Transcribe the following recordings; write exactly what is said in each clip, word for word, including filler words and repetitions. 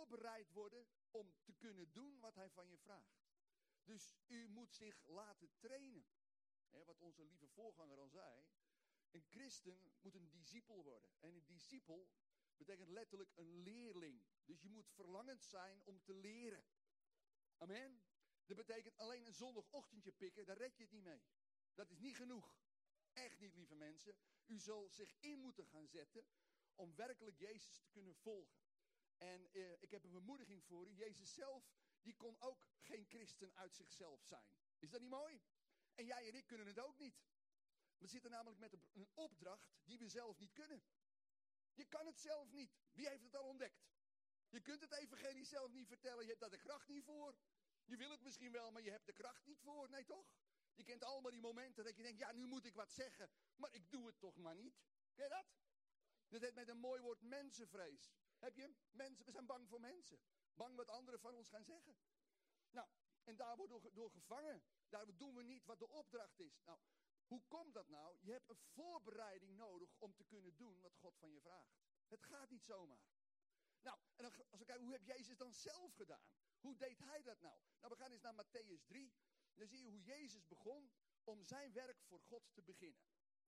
voorbereid worden om te kunnen doen wat hij van je vraagt. Dus u moet zich laten trainen. He, wat onze lieve voorganger al zei. Een christen moet een discipel worden. En een discipel betekent letterlijk een leerling. Dus je moet verlangend zijn om te leren. Amen. Dat betekent alleen een zondagochtendje pikken, daar red je het niet mee. Dat is niet genoeg. Echt niet, lieve mensen. U zal zich in moeten gaan zetten om werkelijk Jezus te kunnen volgen. En eh, ik heb een bemoediging voor u. Jezus zelf, die kon ook geen christen uit zichzelf zijn. Is dat niet mooi? En jij en ik kunnen het ook niet. We zitten namelijk met een opdracht die we zelf niet kunnen. Je kan het zelf niet. Wie heeft het al ontdekt? Je kunt het evangelie zelf niet vertellen. Je hebt daar de kracht niet voor. Je wil het misschien wel, maar je hebt de kracht niet voor. Nee, toch? Je kent allemaal die momenten dat je denkt, ja, nu moet ik wat zeggen. Maar ik doe het toch maar niet. Ken je dat? Dat heet met een mooi woord mensenvrees. Heb je? Mensen, we zijn bang voor mensen. Bang wat anderen van ons gaan zeggen. Nou, en daar worden we door gevangen. Daar doen we niet wat de opdracht is. Nou, hoe komt dat nou? Je hebt een voorbereiding nodig om te kunnen doen wat God van je vraagt. Het gaat niet zomaar. Nou, en dan, als we kijken, hoe heb Jezus dan zelf gedaan? Hoe deed hij dat nou? Nou, we gaan eens naar Matthäus drie. Dan zie je hoe Jezus begon om zijn werk voor God te beginnen.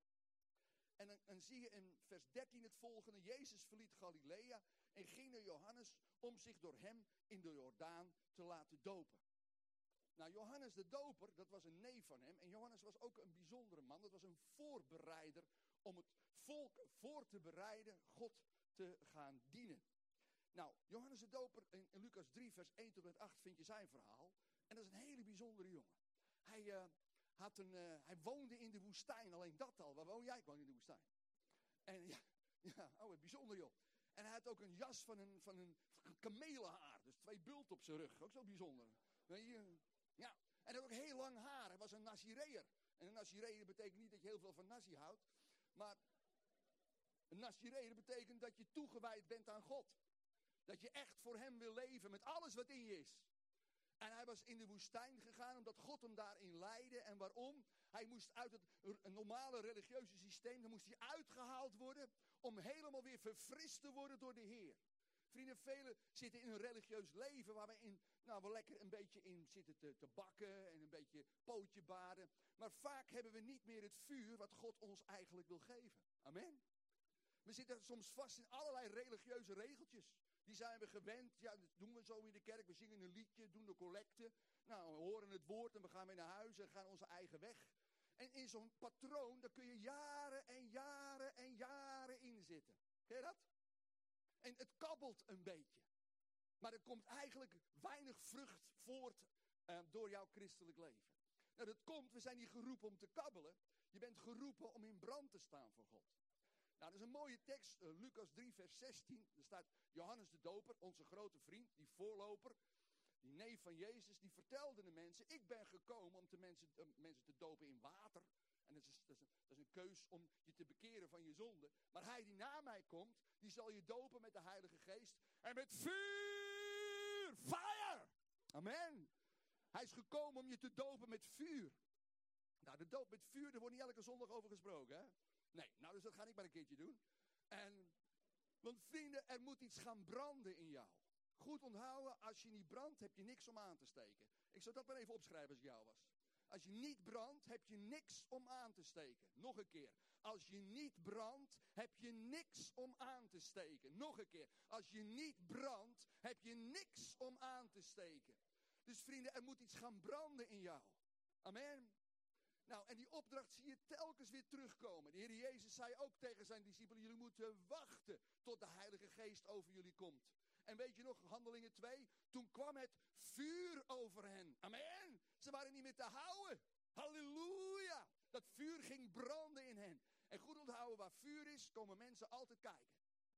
En dan, dan zie je in vers dertien het volgende. Jezus verliet Galilea en ging naar Johannes om zich door hem in de Jordaan te laten dopen. Nou, Johannes de doper, dat was een neef van hem. En Johannes was ook een bijzondere man. Dat was een voorbereider om het volk voor te bereiden God te gaan dienen. Nou, Johannes de doper, in, in Lucas drie vers één tot en met acht vind je zijn verhaal. En dat is een hele bijzondere jongen. Hij, uh, had een, uh, hij woonde in de woestijn, alleen dat al. Waar woon jij? Ik woon in de woestijn. En ja, ja oh, bijzonder joh. En hij had ook een jas van een, van een kamelenhaar. Dus twee bult op zijn rug. Ook zo bijzonder. Weet je? Ja. En hij had ook heel lang haar. Hij was een Nazireër. En een Nazireër betekent niet dat je heel veel van Nazi houdt. Maar een Nazireër betekent dat je toegewijd bent aan God. Dat je echt voor hem wil leven met alles wat in je is. En hij was in de woestijn gegaan omdat God hem daarin leidde. En waarom? Hij moest uit het normale religieuze systeem, dan moest hij uitgehaald worden om helemaal weer verfrist te worden door de Heer. Vrienden, velen zitten in een religieus leven waar we, in, nou, we lekker een beetje in zitten te, te bakken en een beetje pootje baden. Maar vaak hebben we niet meer het vuur wat God ons eigenlijk wil geven. Amen. We zitten soms vast in allerlei religieuze regeltjes. Die zijn we gewend. Ja, dat doen we zo in de kerk. We zingen een liedje, doen de collecte. Nou, we horen het woord en we gaan weer naar huis en gaan onze eigen weg. En in zo'n patroon, daar kun je jaren en jaren en jaren in zitten. Ken je dat? En het kabbelt een beetje. Maar er komt eigenlijk weinig vrucht voort uh, door jouw christelijk leven. Nou, dat komt, we zijn niet geroepen om te kabbelen. Je bent geroepen om in brand te staan voor God. Nou, dat is een mooie tekst, uh, Lucas drie vers zestien. Er staat Johannes de doper, onze grote vriend, die voorloper, die neef van Jezus, die vertelde de mensen, ik ben gekomen om te mensen, uh, mensen te dopen in water. En dat is, dat, is een, dat is een keus om je te bekeren van je zonde. Maar hij die na mij komt, die zal je dopen met de Heilige Geest en met vuur, fire. Amen. Hij is gekomen om je te dopen met vuur. Nou, de doop met vuur, daar wordt niet elke zondag over gesproken, hè? Nee, nou dus dat ga ik maar een keertje doen. En, want vrienden, er moet iets gaan branden in jou. Goed onthouden, als je niet brandt, heb je niks om aan te steken. Ik zou dat maar even opschrijven als ik jou was. Als je niet brandt, heb je niks om aan te steken. Nog een keer. Als je niet brandt, heb je niks om aan te steken. Nog een keer. Als je niet brandt, heb je niks om aan te steken. Dus vrienden, er moet iets gaan branden in jou. Amen. Nou, en die opdracht zie je telkens weer terugkomen. De Heer Jezus zei ook tegen zijn discipelen, jullie moeten wachten tot de Heilige Geest over jullie komt. En weet je nog, Handelingen twee, toen kwam het vuur over hen. Amen. Ze waren niet meer te houden. Halleluja. Dat vuur ging branden in hen. En goed onthouden, waar vuur is, komen mensen altijd kijken.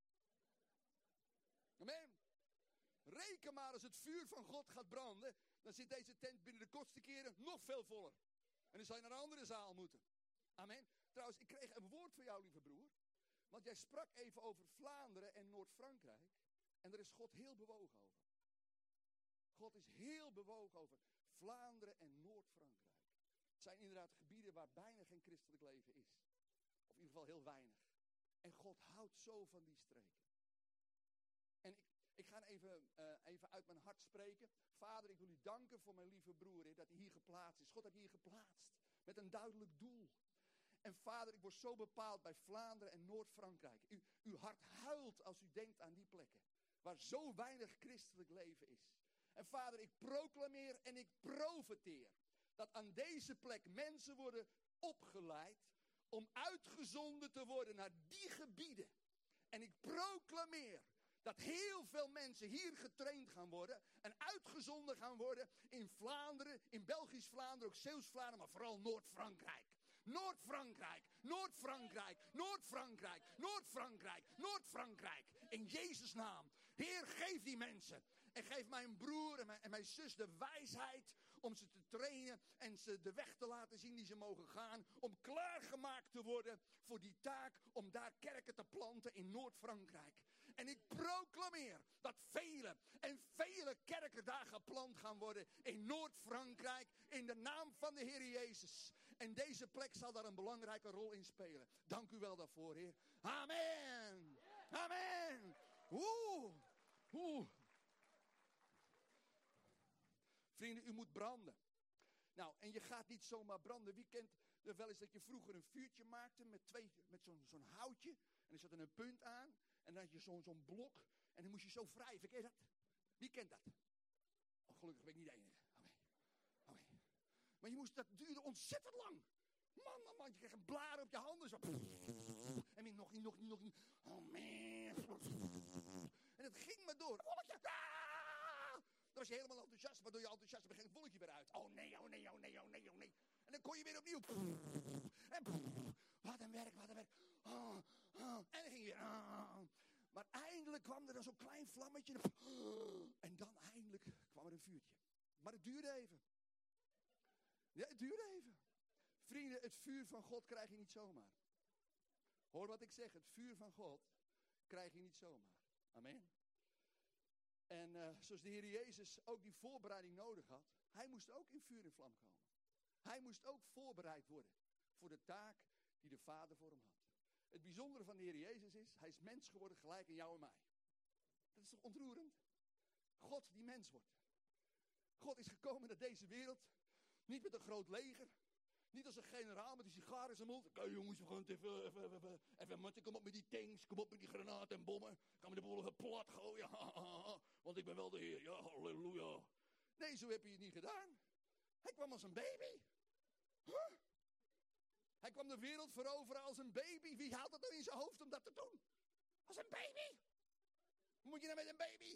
Amen. Reken maar als het vuur van God gaat branden, dan zit deze tent binnen de kortste keren nog veel voller. En dan zal je naar een andere zaal moeten. Amen. Trouwens, ik kreeg een woord voor jou, lieve broer. Want jij sprak even over Vlaanderen en Noord-Frankrijk. En daar is God heel bewogen over. God is heel bewogen over Vlaanderen en Noord-Frankrijk. Het zijn inderdaad gebieden waar bijna geen christelijk leven is. Of in ieder geval heel weinig. En God houdt zo van die streken. En ik, Ik ga even, uh, even uit mijn hart spreken. Vader, ik wil u danken voor mijn lieve broer, Heer, dat hij hier geplaatst is. God heeft hier geplaatst met een duidelijk doel. En vader, ik word zo bepaald bij Vlaanderen en Noord-Frankrijk. U, uw hart huilt als u denkt aan die plekken. Waar zo weinig christelijk leven is. En vader, ik proclameer en ik profeteer. Dat aan deze plek mensen worden opgeleid. Om uitgezonden te worden naar die gebieden. En ik proclameer. Dat heel veel mensen hier getraind gaan worden. En uitgezonden gaan worden in Vlaanderen. In Belgisch Vlaanderen, ook Zeeuws-Vlaanderen. Maar vooral Noord-Frankrijk. Noord-Frankrijk, Noord-Frankrijk, Noord-Frankrijk, Noord-Frankrijk, Noord-Frankrijk. In Jezus' naam. Heer, geef die mensen. En geef mijn broer en mijn, en mijn zus de wijsheid om ze te trainen en ze de weg te laten zien die ze mogen gaan. Om klaargemaakt te worden voor die taak om daar kerken te planten in Noord-Frankrijk. En ik proclameer dat vele en vele kerken daar geplant gaan worden in Noord-Frankrijk. In de naam van de Heer Jezus. En deze plek zal daar een belangrijke rol in spelen. Dank u wel daarvoor, Heer. Amen. Amen. Oeh. Oeh. Vrienden, u moet branden. Nou, en je gaat niet zomaar branden. Wie kent er wel eens dat je vroeger een vuurtje maakte met, twee, met zo'n, zo'n houtje. En er zat er een punt aan. En dan had je zo'n, zo'n blok. En dan moest je zo wrijven. Ken je dat? Wie kent dat? Oh, gelukkig ben ik niet de enige. Oké. Oké. Maar je moest, dat duurde ontzettend lang. Man, man, man. Je kreeg een blaar op je handen. Zo. En nog niet, nog niet, nog niet. Oh man. En het ging maar door. Dan was je helemaal enthousiast. Maar door je enthousiasme ging het bolletje weer uit. Oh nee, oh nee, oh nee, oh nee, oh nee. En dan kon je weer opnieuw. En wat een werk, wat een werk. Oh, oh. En dan ging je weer. Oh. Maar eindelijk kwam er dan zo'n klein vlammetje. En dan eindelijk kwam er een vuurtje. Maar het duurde even. Ja, het duurde even. Vrienden, het vuur van God krijg je niet zomaar. Hoor wat ik zeg, het vuur van God krijg je niet zomaar. Amen. En uh, zoals de Heer Jezus ook die voorbereiding nodig had, hij moest ook in vuur en vlam komen. Hij moest ook voorbereid worden voor de taak die de Vader voor hem had. Het bijzondere van de Heer Jezus is, hij is mens geworden gelijk in jou en mij. Dat is toch ontroerend? God die mens wordt. God is gekomen naar deze wereld, niet met een groot leger. Niet als een generaal met die sigaar in zijn mond. Oké jongens, we gaan het even, even, even, even, even matten. Kom op met die tanks, kom op met die granaten en bommen. Gaan we de boel even plat gooien. Want ik ben wel de Heer. Ja, halleluja. Nee, zo heb je het niet gedaan. Hij kwam als een baby. Huh? Hij kwam de wereld veroveren als een baby. Wie haalt het nou in zijn hoofd om dat te doen? Als een baby. Hoe moet je nou met een baby?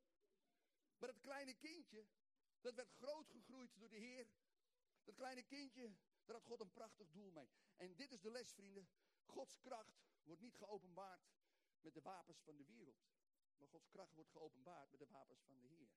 Maar dat kleine kindje, dat werd grootgegroeid door de Heer. Dat kleine kindje, daar had God een prachtig doel mee. En dit is de les, vrienden. Gods kracht wordt niet geopenbaard met de wapens van de wereld. Maar Gods kracht wordt geopenbaard met de wapens van de Heer.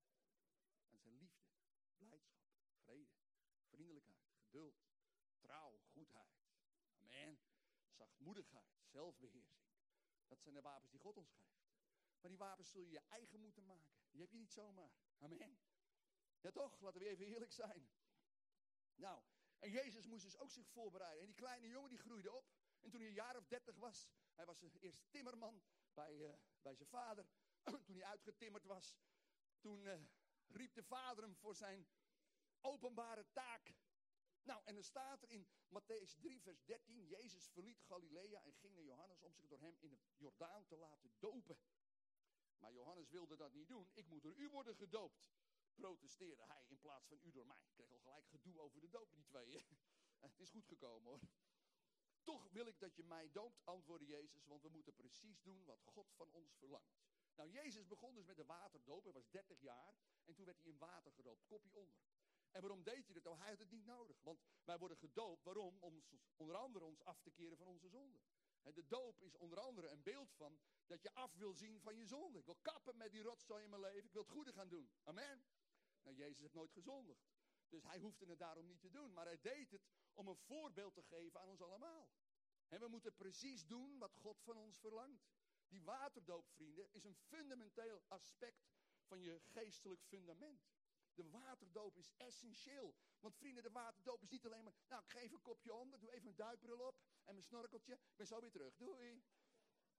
En zijn liefde, blijdschap, vrede, vriendelijkheid, geduld, trouw, goedheid. Amen. Zachtmoedigheid, zelfbeheersing. Dat zijn de wapens die God ons geeft. Maar die wapens zul je je eigen moeten maken. Die heb je niet zomaar. Amen. Ja toch, laten we even eerlijk zijn. Nou, en Jezus moest dus ook zich voorbereiden. En die kleine jongen die groeide op. En toen hij een jaar of dertig was, hij was eerst timmerman bij, uh, bij zijn vader. Toen hij uitgetimmerd was, toen uh, riep de vader hem voor zijn openbare taak. Nou, en er staat er in Mattheüs drie vers dertien, Jezus verliet Galilea en ging naar Johannes om zich door hem in de Jordaan te laten dopen. Maar Johannes wilde dat niet doen. Ik moet door u worden gedoopt, protesteerde hij in plaats van u door mij. Ik kreeg al gelijk gedoe over de doop, die tweeën. Het is goed gekomen hoor. Toch wil ik dat je mij doopt, antwoordde Jezus, want we moeten precies doen wat God van ons verlangt. Nou, Jezus begon dus met de waterdoop, hij was dertig jaar. En toen werd hij in water gedoopt, kopje onder. En waarom deed hij dat? Nou, hij had het niet nodig. Want wij worden gedoopt, waarom? Om onder andere ons af te keren van onze zonde. En de doop is onder andere een beeld van dat je af wil zien van je zonde. Ik wil kappen met die rotzooi in mijn leven, ik wil het goede gaan doen. Amen. Nou, Jezus heeft nooit gezondigd. Dus hij hoefde het daarom niet te doen. Maar hij deed het om een voorbeeld te geven aan ons allemaal. En we moeten precies doen wat God van ons verlangt. Die waterdoop, vrienden, is een fundamenteel aspect van je geestelijk fundament. De waterdoop is essentieel. Want vrienden, de waterdoop is niet alleen maar... Nou, ik geef een kopje onder, doe even een duikbril op en mijn snorkeltje. Ik ben zo weer terug. Doei.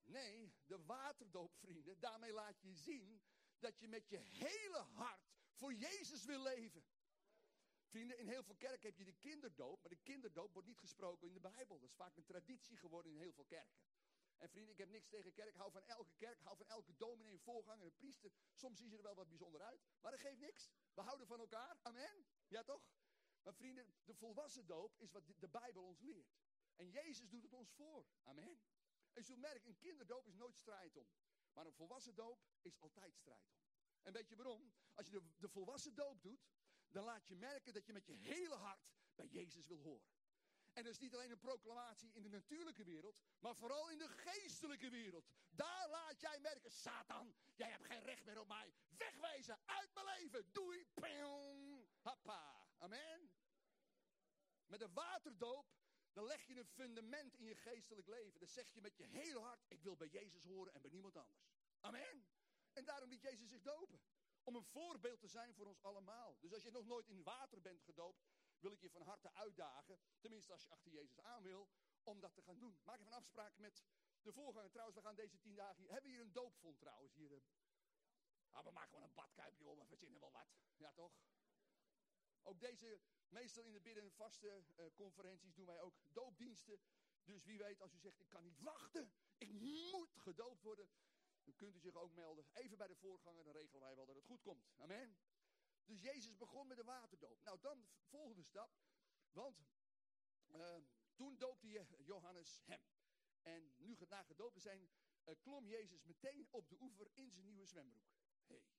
Nee, de waterdoop, vrienden, daarmee laat je zien dat je met je hele hart voor Jezus wil leven. Vrienden, in heel veel kerken heb je de kinderdoop, maar de kinderdoop wordt niet gesproken in de Bijbel. Dat is vaak een traditie geworden in heel veel kerken. En vrienden, ik heb niks tegen kerk, ik hou van elke kerk, hou van elke dominee, een voorganger, een priester. Soms zien ze er wel wat bijzonder uit, maar dat geeft niks. We houden van elkaar, amen. Ja toch? Maar vrienden, de volwassen doop is wat de Bijbel ons leert. En Jezus doet het ons voor, amen. En je zult merken, een kinderdoop is nooit strijd om. Maar een volwassen doop is altijd strijd om. En weet je waarom? Als je de, de volwassen doop doet, dan laat je merken dat je met je hele hart bij Jezus wil horen. En dat is niet alleen een proclamatie in de natuurlijke wereld, maar vooral in de geestelijke wereld. Daar laat jij merken, Satan, jij hebt geen recht meer op mij. Wegwezen, uit mijn leven, doei, ping, happa, amen. Met een waterdoop, dan leg je een fundament in je geestelijk leven. Dan zeg je met je hele hart, ik wil bij Jezus horen en bij niemand anders. Amen. En daarom liet Jezus zich dopen. Om een voorbeeld te zijn voor ons allemaal. Dus als je nog nooit in water bent gedoopt, wil ik je van harte uitdagen, tenminste als je achter Jezus aan wil, om dat te gaan doen. Maak even een afspraak met de voorganger. Trouwens, we gaan deze tien dagen hier, hebben we hier een doopvond trouwens. Hier, uh, ah, we maken gewoon een badkuipje om, we verzinnen wel wat. Ja toch? Ook deze, meestal in de bidden- en vaste uh, conferenties doen wij ook doopdiensten. Dus wie weet, als u zegt, ik kan niet wachten, ik moet gedoopt worden, dan kunt u zich ook melden. Even bij de voorganger, dan regelen wij wel dat het goed komt. Amen. Dus Jezus begon met de waterdoop. Nou, dan volgende stap. Want uh, toen doopte Johannes hem. En nu na gedoopt te zijn, uh, klom Jezus meteen op de oever in zijn nieuwe zwembroek. Hé. Hey.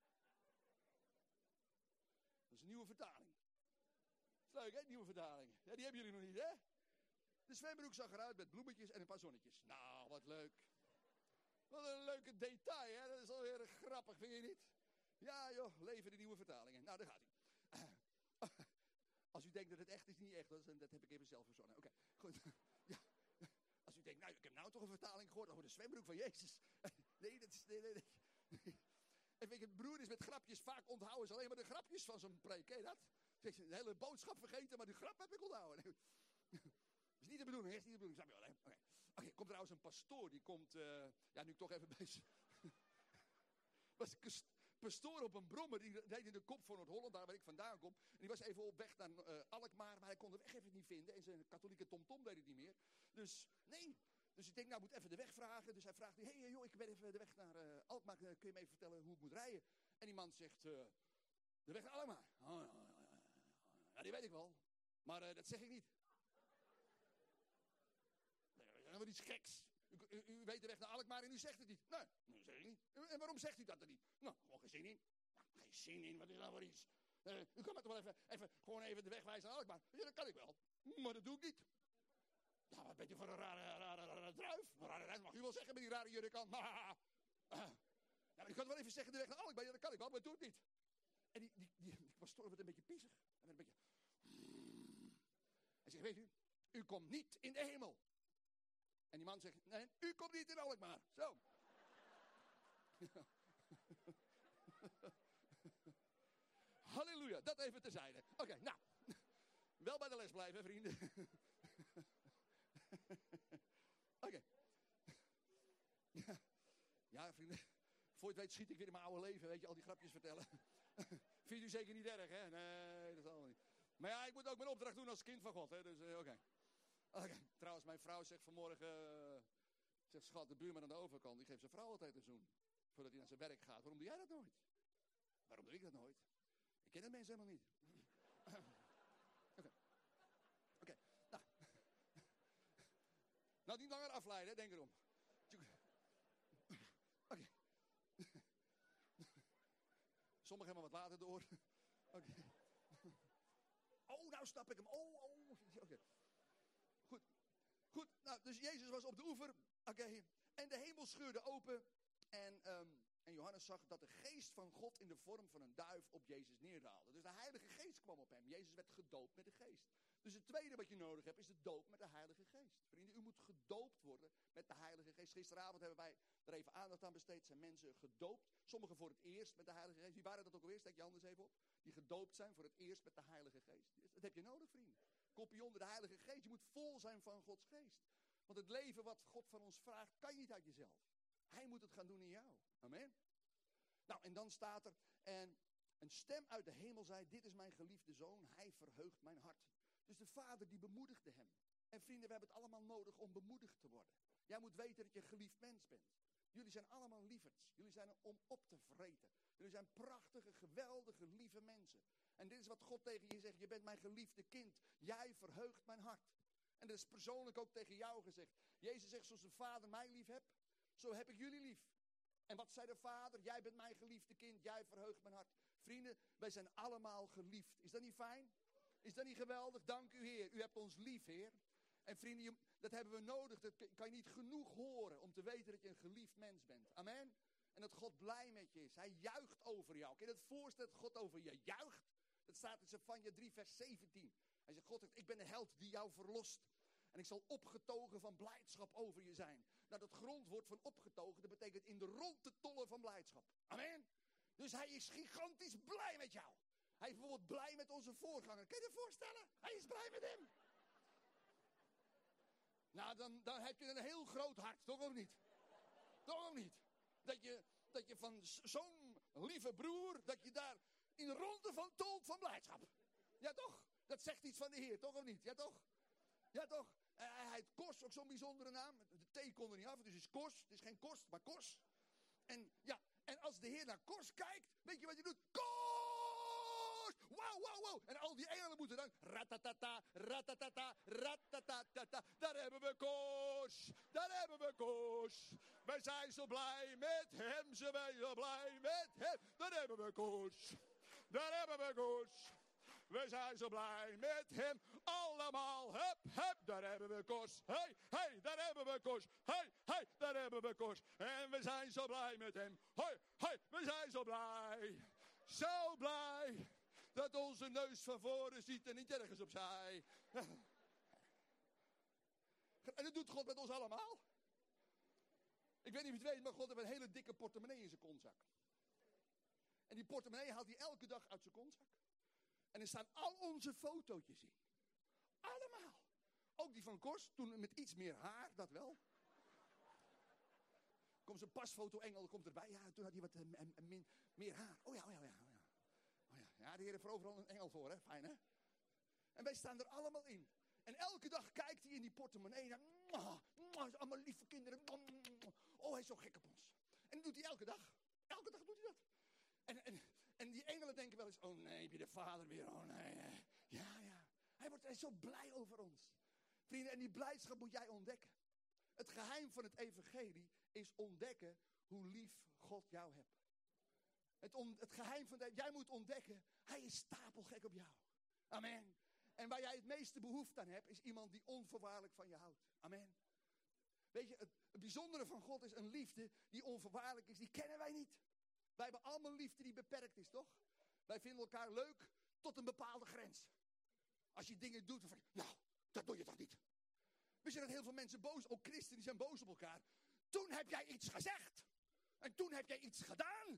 Dat is een nieuwe vertaling. Dat is leuk, hè, nieuwe vertaling. Ja, die hebben jullie nog niet, hè? De zwembroek zag eruit met bloemetjes en een paar zonnetjes. Nou, wat leuk. Wat een leuke detail, hè? Dat is alweer erg grappig, vind je niet? Ja joh, leven de nieuwe vertalingen. Nou, daar gaat hij. Uh, als u denkt dat het echt is, niet echt. Dat, is, dat heb ik even zelf verzonnen. Oké, okay, goed. Ja. Als u denkt, nou, ik heb nou toch een vertaling gehoord over de zwembroek van Jezus. Nee, dat is... Nee, nee, nee. En weet je, broer is met grapjes, vaak onthouden ze alleen maar de grapjes van zo'n preek. Ken je dat? Zeg je, de hele boodschap vergeten, maar die grap heb ik onthouden. Nee. Dat is niet de bedoeling, hè? Is niet de bedoeling, snap je wel, hè? Oké, okay. Okay, komt trouwens een pastoor, die komt... Uh, ja, nu ik toch even bezig... was een pastoor op een brommer, die reed in de kop van Noord-Holland, daar waar ik vandaan kom. En die was even op weg naar uh, Alkmaar, maar hij kon de weg even niet vinden. En zijn katholieke tomtom deed het niet meer. Dus, nee. Dus ik denk, nou, ik moet even de weg vragen. Dus hij vraagt, hé hey, joh, ik ben even de weg naar uh, Alkmaar. Kun je me even vertellen hoe ik moet rijden? En die man zegt, uh, de weg naar Alkmaar. Oh, ja, ja, ja. Ja, die weet ik wel. Maar uh, dat zeg ik niet. Dat is wel iets geks. U, u, u weet de weg naar Alkmaar en u zegt het niet. Nee, dat zeg ik niet. En waarom zegt u dat dan niet? Nou, gewoon geen zin in. Nou, geen zin in, wat is dat voor iets? Uh, u kan me toch wel even, even, gewoon even de weg wijzen naar Alkmaar. Ja, dat kan ik wel. Maar dat doe ik niet. Ja, wat bent u voor een rare, rare, rare, rare druif? Een rare druif mag u wel zeggen met die rare jurk aan. Maar, uh, ja, u kan wel even zeggen de weg naar Alkmaar. Ja, dat kan ik wel, maar dat doe ik niet. En die, die, die, die pastoor werd een beetje piezig. Hij werd een beetje... Hij zegt, weet u, u komt niet in de hemel. En die man zegt, nee, u komt niet in Alkmaar. Zo. Halleluja, dat even terzijde. Oké, okay, nou. Wel bij de les blijven, vrienden. Oké. Okay. Ja. Ja, vrienden. Voor je het weet schiet ik weer in mijn oude leven, weet je, al die grapjes vertellen. Vindt u zeker niet erg, hè? Nee, dat is allemaal niet. Maar ja, ik moet ook mijn opdracht doen als kind van God, hè? Dus, uh, oké. Okay. Oké, okay. Trouwens, mijn vrouw zegt vanmorgen, uh, zegt schat, de buurman aan de overkant, die geeft zijn vrouw altijd een zoen. Voordat hij naar zijn werk gaat. Waarom doe jij dat nooit? Waarom doe ik dat nooit? Ik ken de mensen helemaal niet. Oké. Oké. Okay. Nou. Nou, niet langer afleiden, denk erom. Oké. Okay. Sommigen hebben wat later door. Oké. Okay. Oh, nou snap ik hem. Oh, oh. Oké. Okay. Goed. Goed, nou, dus Jezus was op de oever. Oké. Okay. En de hemel scheurde open. En, um, en Johannes zag dat de geest van God in de vorm van een duif op Jezus neerdaalde. Dus de Heilige Geest kwam op hem. Jezus werd gedoopt met de geest. Dus het tweede wat je nodig hebt is de doop met de Heilige Geest. Vrienden, u moet gedoopt worden met de Heilige Geest. Gisteravond hebben wij er even aandacht aan besteed. Zijn mensen gedoopt. Sommigen voor het eerst met de Heilige Geest. Wie waren dat ook alweer? Steek je handen eens even op. Die gedoopt zijn voor het eerst met de Heilige Geest. Dat heb je nodig, vrienden. Kopje onder de Heilige Geest. Je moet vol zijn van Gods Geest. Want het leven wat God van ons vraagt, kan je niet uit jezelf. Hij moet het gaan doen in jou. Amen. Nou, en dan staat er, en een stem uit de hemel zei, dit is mijn geliefde zoon, hij verheugt mijn hart. Dus de vader die bemoedigde hem. En vrienden, we hebben het allemaal nodig om bemoedigd te worden. Jij moet weten dat je een geliefd mens bent. Jullie zijn allemaal lieverds. Jullie zijn er om op te vreten. Jullie zijn prachtige, geweldige, lieve mensen. En dit is wat God tegen je zegt. Je bent mijn geliefde kind. Jij verheugt mijn hart. En dat is persoonlijk ook tegen jou gezegd. Jezus zegt, zoals de vader mij lief hebt, zo heb ik jullie lief. En wat zei de vader? Jij bent mijn geliefde kind. Jij verheugt mijn hart. Vrienden, wij zijn allemaal geliefd. Is dat niet fijn? Is dat niet geweldig? Dank u, Heer. U hebt ons lief, Heer. En vrienden, je, dat hebben we nodig. Dat kan je niet genoeg horen om te weten dat je een geliefd mens bent. Amen. En dat God blij met je is. Hij juicht over jou. Kun je dat voorstellen dat God over je juicht? Dat staat in Zefanja drie vers zeventien. Hij zegt, God, ik ben de held die jou verlost. En ik zal opgetogen van blijdschap over je zijn. Nou, dat grondwoord van opgetogen, dat betekent in de ronde tollen van blijdschap. Amen. Dus hij is gigantisch blij met jou. Hij is bijvoorbeeld blij met onze voorganger. Kun je je dat voorstellen? Hij is blij met hem. Nou, dan, dan heb je een heel groot hart, toch ook niet? Toch ook niet? Dat je, dat je van zo'n lieve broer, dat je daar in de ronde van tolt van blijdschap. Ja toch? Dat zegt iets van de Heer, toch of niet? Ja toch? Ja toch? Uh, hij heet Kos, ook zo'n bijzondere naam. De T kon er niet af, dus het is Kos. Het is geen Kost, maar Kos. En ja, en als de Heer naar Kos kijkt, weet je wat hij doet? Kos! Wauw, wauw, wauw. En al die engelen moeten dan, ratatata, ratatata, ratatata. Daar hebben we Kos. Daar hebben we Kos. Wij zijn zo blij met hem, ze zijn zo blij met hem. Daar hebben we Kos. Daar hebben we Kos. We zijn zo blij met hem. Allemaal, hup, hup, daar hebben we Kos. Hey, hey, daar hebben we Kos. Hey, hey, daar hebben we Kos. En we zijn zo blij met hem. Hey, hey, we zijn zo blij. Zo blij. Dat onze neus van voren ziet en niet ergens opzij. En dat doet God met ons allemaal. Ik weet niet of je het weet, maar God heeft een hele dikke portemonnee in zijn kontzak. En die portemonnee haalt hij elke dag uit zijn kontzak. En er staan al onze fotootjes in. Allemaal. Ook die van Kors, toen met iets meer haar, dat wel. Komt zijn pasfoto-engel, komt erbij. Ja, toen had hij wat uh, uh, min, meer haar. Oh ja, oh ja, oh ja. Oh ja. Oh ja. Ja, de Heer heeft er overal een engel voor, hè. Fijn, hè. En wij staan er allemaal in. En elke dag kijkt hij in die portemonnee. En mwah, mwah, allemaal lieve kinderen. Oh, hij is zo gek op ons. En dat doet hij elke dag. Elke dag doet hij dat. En, en, en die engelen denken wel eens, oh nee, heb je de vader weer, oh nee. Ja, ja. Hij wordt hij is zo blij over ons. Vrienden, en die blijdschap moet jij ontdekken. Het geheim van het evangelie is ontdekken hoe lief God jou hebt. Het, on, het geheim van het, jij moet ontdekken, hij is stapelgek op jou. Amen. En waar jij het meeste behoefte aan hebt, is iemand die onvoorwaardelijk van je houdt. Amen. Weet je, het, het bijzondere van God is een liefde die onvoorwaardelijk is, die kennen wij niet. Wij hebben allemaal liefde die beperkt is, toch? Wij vinden elkaar leuk tot een bepaalde grens. Als je dingen doet, dan van, nou, dat doe je toch niet? We zien dat heel veel mensen boos, ook christenen, die zijn boos op elkaar. Toen heb jij iets gezegd. En toen heb jij iets gedaan.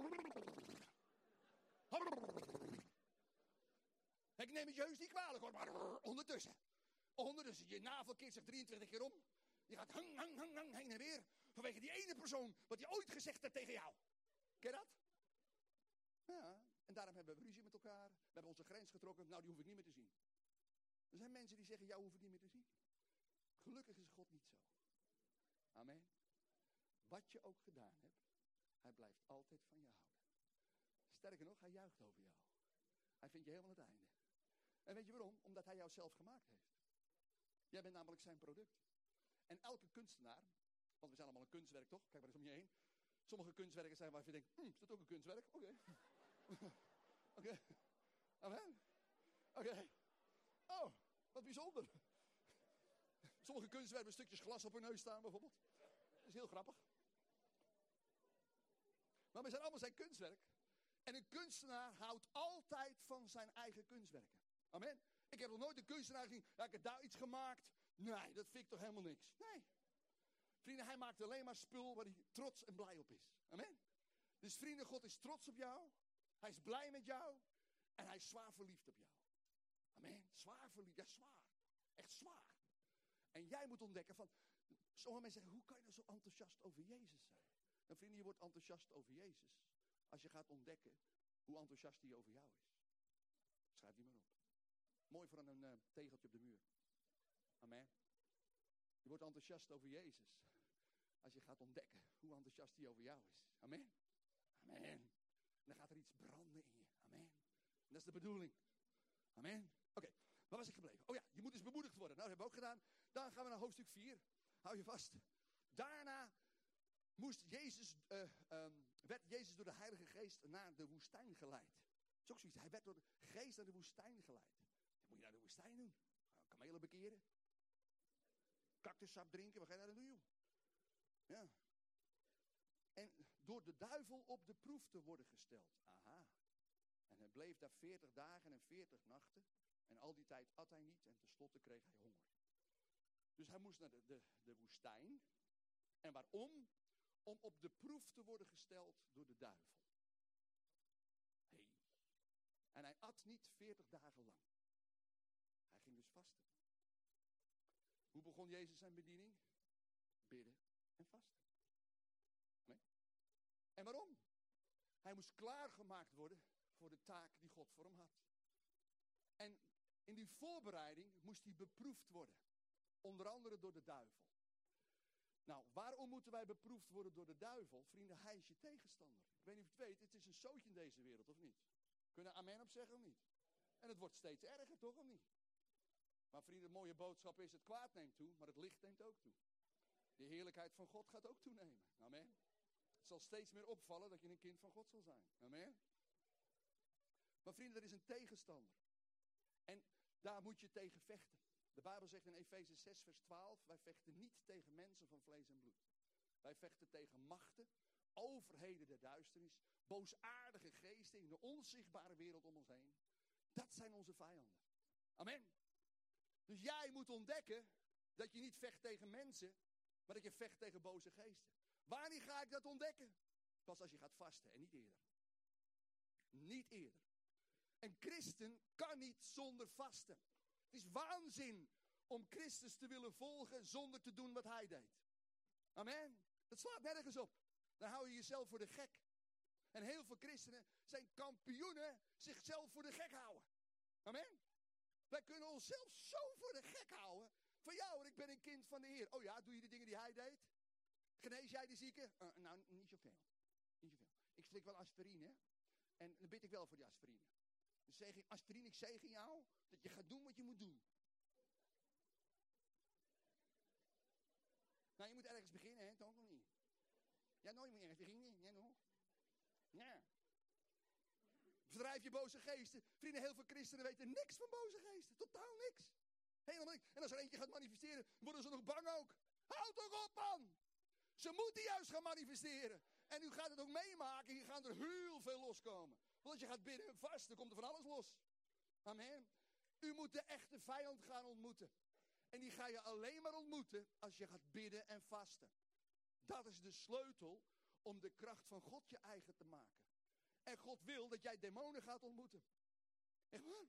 Ik neem het je heus niet kwalijk hoor, maar ondertussen. Ondertussen, je navel keert zich drieëntwintig keer om. Je gaat hang, hang, hang, hang, heen en weer. Vanwege die ene persoon, wat hij ooit gezegd heeft tegen jou. Ken je dat? Ja, en daarom hebben we ruzie met elkaar. We hebben onze grens getrokken. Nou, die hoef ik niet meer te zien. Er zijn mensen die zeggen, jou hoef ik niet meer te zien. Gelukkig is God niet zo. Amen. Wat je ook gedaan hebt, hij blijft altijd van je houden. Sterker nog, hij juicht over jou. Hij vindt je helemaal het einde. En weet je waarom? Omdat hij jou zelf gemaakt heeft. Jij bent namelijk zijn product. En elke kunstenaar, want we zijn allemaal een kunstwerk toch? Kijk maar eens om je heen. Sommige kunstwerken zijn waarvan je denkt, hm, is dat ook een kunstwerk? Oké. Okay. Oké. Okay. Amen. Oké. Okay. Oh, wat bijzonder. Sommige kunstwerken hebben stukjes glas op hun neus staan bijvoorbeeld. Dat is heel grappig. Maar we zijn allemaal zijn kunstwerk. En een kunstenaar houdt altijd van zijn eigen kunstwerken. Amen. Ik heb nog nooit een kunstenaar gezien, ja, ik heb daar iets gemaakt. Nee, dat vind ik toch helemaal niks. Nee. Vrienden, hij maakt alleen maar spul waar hij trots en blij op is. Amen. Dus vrienden, God is trots op jou. Hij is blij met jou. En hij is zwaar verliefd op jou. Amen. Zwaar verliefd. Ja, zwaar. Echt zwaar. En jij moet ontdekken van, sommige mensen zeggen, hoe kan je nou zo enthousiast over Jezus zijn? Nou vrienden, je wordt enthousiast over Jezus als je gaat ontdekken hoe enthousiast hij over jou is. Schrijf die maar op. Mooi voor een uh, tegeltje op de muur. Amen. Je wordt enthousiast over Jezus als je gaat ontdekken hoe enthousiast hij over jou is. Amen. Amen. En dan gaat er iets branden in je. Amen. En dat is de bedoeling. Amen. Oké, okay, waar was ik gebleven? Oh ja, je moet dus bemoedigd worden. Nou, dat hebben we ook gedaan. Dan gaan we naar hoofdstuk vier. Hou je vast. Daarna moest Jezus, uh, um, werd Jezus door de Heilige Geest naar de woestijn geleid. Dat is ook zoiets. Hij werd door de Geest naar de woestijn geleid. Wat moet je naar de woestijn doen? Kamelen bekeren? Cactussap drinken? Wat ga je daar dan doen, joh? Ja. En door de duivel op de proef te worden gesteld. Aha. En hij bleef daar veertig dagen en veertig nachten. En al die tijd at hij niet. En tenslotte kreeg hij honger. Dus hij moest naar de, de, de woestijn. En waarom? Om op de proef te worden gesteld door de duivel. Hey. En hij at niet veertig dagen lang. Hij ging dus vasten. Hoe begon Jezus zijn bediening? Bidden en vasten. Nee? En waarom? Hij moest klaargemaakt worden voor de taak die God voor hem had. En in die voorbereiding moest hij beproefd worden. Onder andere door de duivel. Nou, waarom moeten wij beproefd worden door de duivel? Vrienden, hij is je tegenstander. Ik weet niet of je het weet, het is een zootje in deze wereld, of niet? Kunnen we amen op zeggen of niet? En het wordt steeds erger, toch of niet? Maar vrienden, de mooie boodschap is, het kwaad neemt toe, maar het licht neemt ook toe. De heerlijkheid van God gaat ook toenemen. Amen. Het zal steeds meer opvallen dat je een kind van God zal zijn. Amen. Maar vrienden, er is een tegenstander. En daar moet je tegen vechten. De Bijbel zegt in Efeze zes vers twaalf, wij vechten niet tegen mensen van vlees en bloed. Wij vechten tegen machten, overheden der duisternis, boosaardige geesten in de onzichtbare wereld om ons heen. Dat zijn onze vijanden. Amen. Dus jij moet ontdekken dat je niet vecht tegen mensen, maar dat je vecht tegen boze geesten. Wanneer ga ik dat ontdekken? Pas als je gaat vasten en niet eerder. Niet eerder. Een christen kan niet zonder vasten. Het is waanzin om Christus te willen volgen zonder te doen wat hij deed. Amen. Dat slaat nergens op. Dan hou je jezelf voor de gek. En heel veel christenen zijn kampioenen zichzelf voor de gek houden. Amen. Wij kunnen onszelf zo voor de gek houden. Van ja hoor, ik ben een kind van de Heer. Oh ja, doe je de dingen die hij deed? Genees jij de zieken? Uh, nou, niet zoveel. Niet zoveel. Ik slik wel aspirine. En dan bid ik wel voor die aspirine. Dus zeg ik, aspirine, ik zegen jou dat je gaat doen wat je moet doen. Nou, je moet ergens beginnen, hè? Toch nog niet? Ja, nou, je moet ergens beginnen. Ja, nog. Ja. Verdrijf je boze geesten. Vrienden, heel veel christenen weten niks van boze geesten. Totaal niks. Helemaal niks. En als er eentje gaat manifesteren, worden ze nog bang ook. Houd toch op, man! Ze moeten juist gaan manifesteren. En u gaat het ook meemaken. Hier gaan er heel veel loskomen. Want als je gaat bidden en vasten, komt er van alles los. Amen. U moet de echte vijand gaan ontmoeten. En die ga je alleen maar ontmoeten als je gaat bidden en vasten. Dat is de sleutel om de kracht van God je eigen te maken. En God wil dat jij demonen gaat ontmoeten. Echt waar? Ik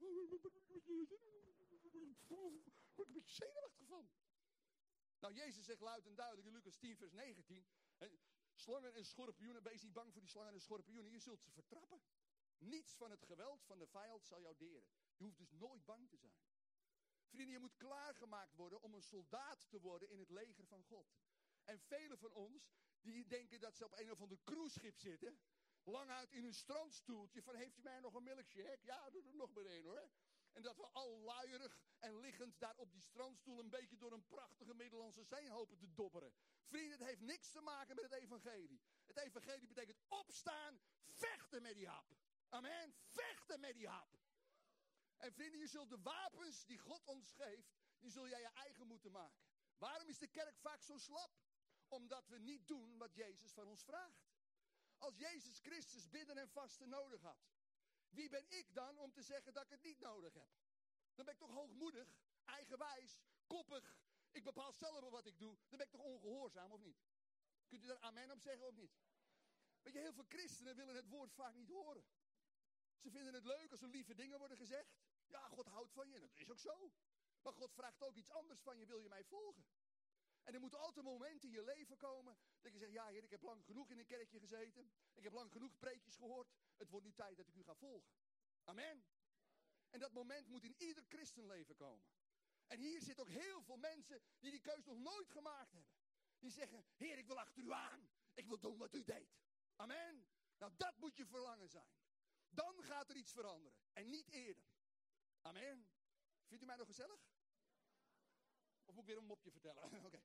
word een beetje zenuwachtig van. Nou, Jezus zegt luid en duidelijk in Lucas tien vers negentien. Slangen en schorpioenen, wees niet bang voor die slangen en schorpioenen. Je zult ze vertrappen. Niets van het geweld van de vijand zal jou deren. Je hoeft dus nooit bang te zijn. Vrienden, je moet klaargemaakt worden om een soldaat te worden in het leger van God. En velen van ons, die denken dat ze op een of ander cruiseschip zitten. Lang uit in een strandstoeltje van, heeft u mij nog een milkshake? Ja, doe er nog maar één hoor. En dat we al luierig en liggend daar op die strandstoel een beetje door een prachtige Middellandse Zee hopen te dobberen. Vrienden, het heeft niks te maken met het evangelie. Het evangelie betekent opstaan, vechten met die hap. Amen, vechten met die hap. En vrienden, je zult de wapens die God ons geeft, die zul jij je eigen moeten maken. Waarom is de kerk vaak zo slap? Omdat we niet doen wat Jezus van ons vraagt. Als Jezus Christus bidden en vasten nodig had, wie ben ik dan om te zeggen dat ik het niet nodig heb? Dan ben ik toch hoogmoedig, eigenwijs, koppig. Ik bepaal zelf wel wat ik doe. Dan ben ik toch ongehoorzaam of niet? Kunt u daar amen op zeggen of niet? Weet je, heel veel christenen willen het woord vaak niet horen. Ze vinden het leuk als er lieve dingen worden gezegd. Ja, God houdt van je. Dat is ook zo. Maar God vraagt ook iets anders van je. Wil je mij volgen? En er moeten altijd momenten in je leven komen dat je zegt, ja Heer, ik heb lang genoeg in een kerkje gezeten. Ik heb lang genoeg preekjes gehoord. Het wordt nu tijd dat ik u ga volgen. Amen. En dat moment moet in ieder christenleven komen. En hier zitten ook heel veel mensen die die keus nog nooit gemaakt hebben. Die zeggen, Heer, ik wil achter u aan. Ik wil doen wat u deed. Amen. Nou, dat moet je verlangen zijn. Dan gaat er iets veranderen. En niet eerder. Amen. Vindt u mij nog gezellig? Of moet ik weer een mopje vertellen? Oké. Okay.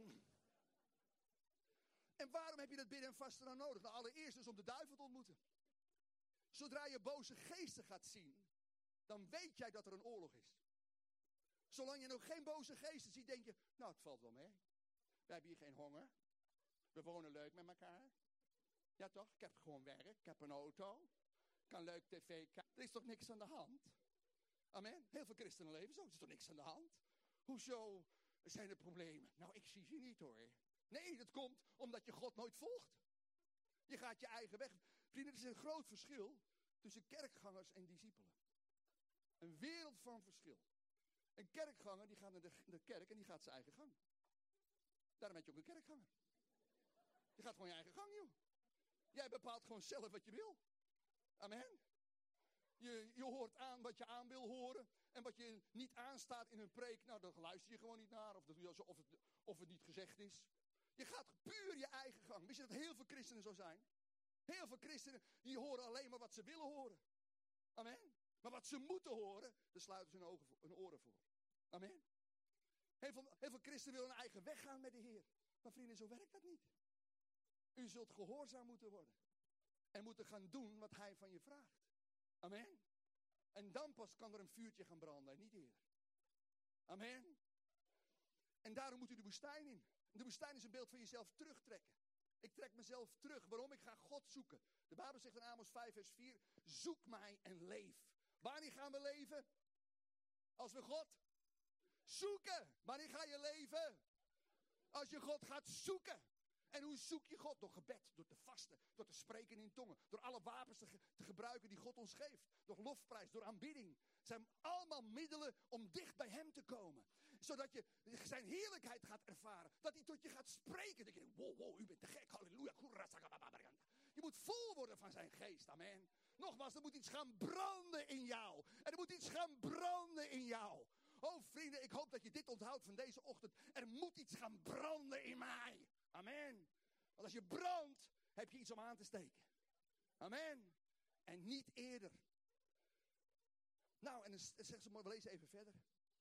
En waarom heb je dat bidden en vasten nou nodig? Nou, allereerst dus om de duivel te ontmoeten. Zodra je boze geesten gaat zien, dan weet jij dat er een oorlog is. Zolang je nog geen boze geesten ziet, denk je, nou, het valt wel mee. We hebben hier geen honger. We wonen leuk met elkaar. Ja toch, ik heb gewoon werk, ik heb een auto. Ik kan leuk tv kijken. Er is toch niks aan de hand? Amen. Heel veel christenen leven zo, er is toch niks aan de hand? Hoezo zijn er problemen? Nou, ik zie ze niet hoor. Nee, dat komt omdat je God nooit volgt. Je gaat je eigen weg. Vrienden, er is een groot verschil tussen kerkgangers en discipelen. Een wereld van verschil. Een kerkganger die gaat naar de, de kerk en die gaat zijn eigen gang. Daarom ben je ook een kerkganger. Je gaat gewoon je eigen gang, joh. Jij bepaalt gewoon zelf wat je wil. Amen. Je, je hoort aan wat je aan wil horen. En wat je niet aanstaat in een preek, nou, dan luister je gewoon niet naar. Of, dat, of, het, of het niet gezegd is. Je gaat puur je eigen gang. Wist je dat heel veel christenen zo zijn? Heel veel christenen, die horen alleen maar wat ze willen horen. Amen. Maar wat ze moeten horen, daar sluiten ze hun, ogen voor, hun oren voor. Amen. Heel veel, heel veel christenen willen een eigen weg gaan met de Heer. Maar vrienden, zo werkt dat niet. U zult gehoorzaam moeten worden. En moeten gaan doen wat Hij van je vraagt. Amen. En dan pas kan er een vuurtje gaan branden en niet eerder. Amen. En daarom moet u de woestijn in. De woestijn is een beeld van jezelf terugtrekken. Ik trek mezelf terug. Waarom? Ik ga God zoeken. De Bijbel zegt in Amos vijf vers vier. Zoek mij en leef. Wanneer gaan we leven? Als we God zoeken. Wanneer ga je leven? Als je God gaat zoeken. En hoe zoek je God? Door gebed, door te vasten, door te spreken in tongen. Door alle wapens te, ge- te gebruiken die God ons geeft. Door lofprijs, door aanbidding. Het zijn allemaal middelen om dicht bij Hem te komen. Zodat je zijn heerlijkheid gaat ervaren. Dat Hij tot je gaat spreken. Dan denk je, wow, wow, u bent te gek. Halleluja. Je moet vol worden van zijn geest. Amen. Nogmaals, er moet iets gaan branden in jou. En er moet iets gaan branden in jou. Oh vrienden, ik hoop dat je dit onthoudt van deze ochtend. Er moet iets gaan branden in mij. Amen. Want als je brandt, heb je iets om aan te steken. Amen. En niet eerder. Nou, en dan zegt ze, maar we lezen even verder.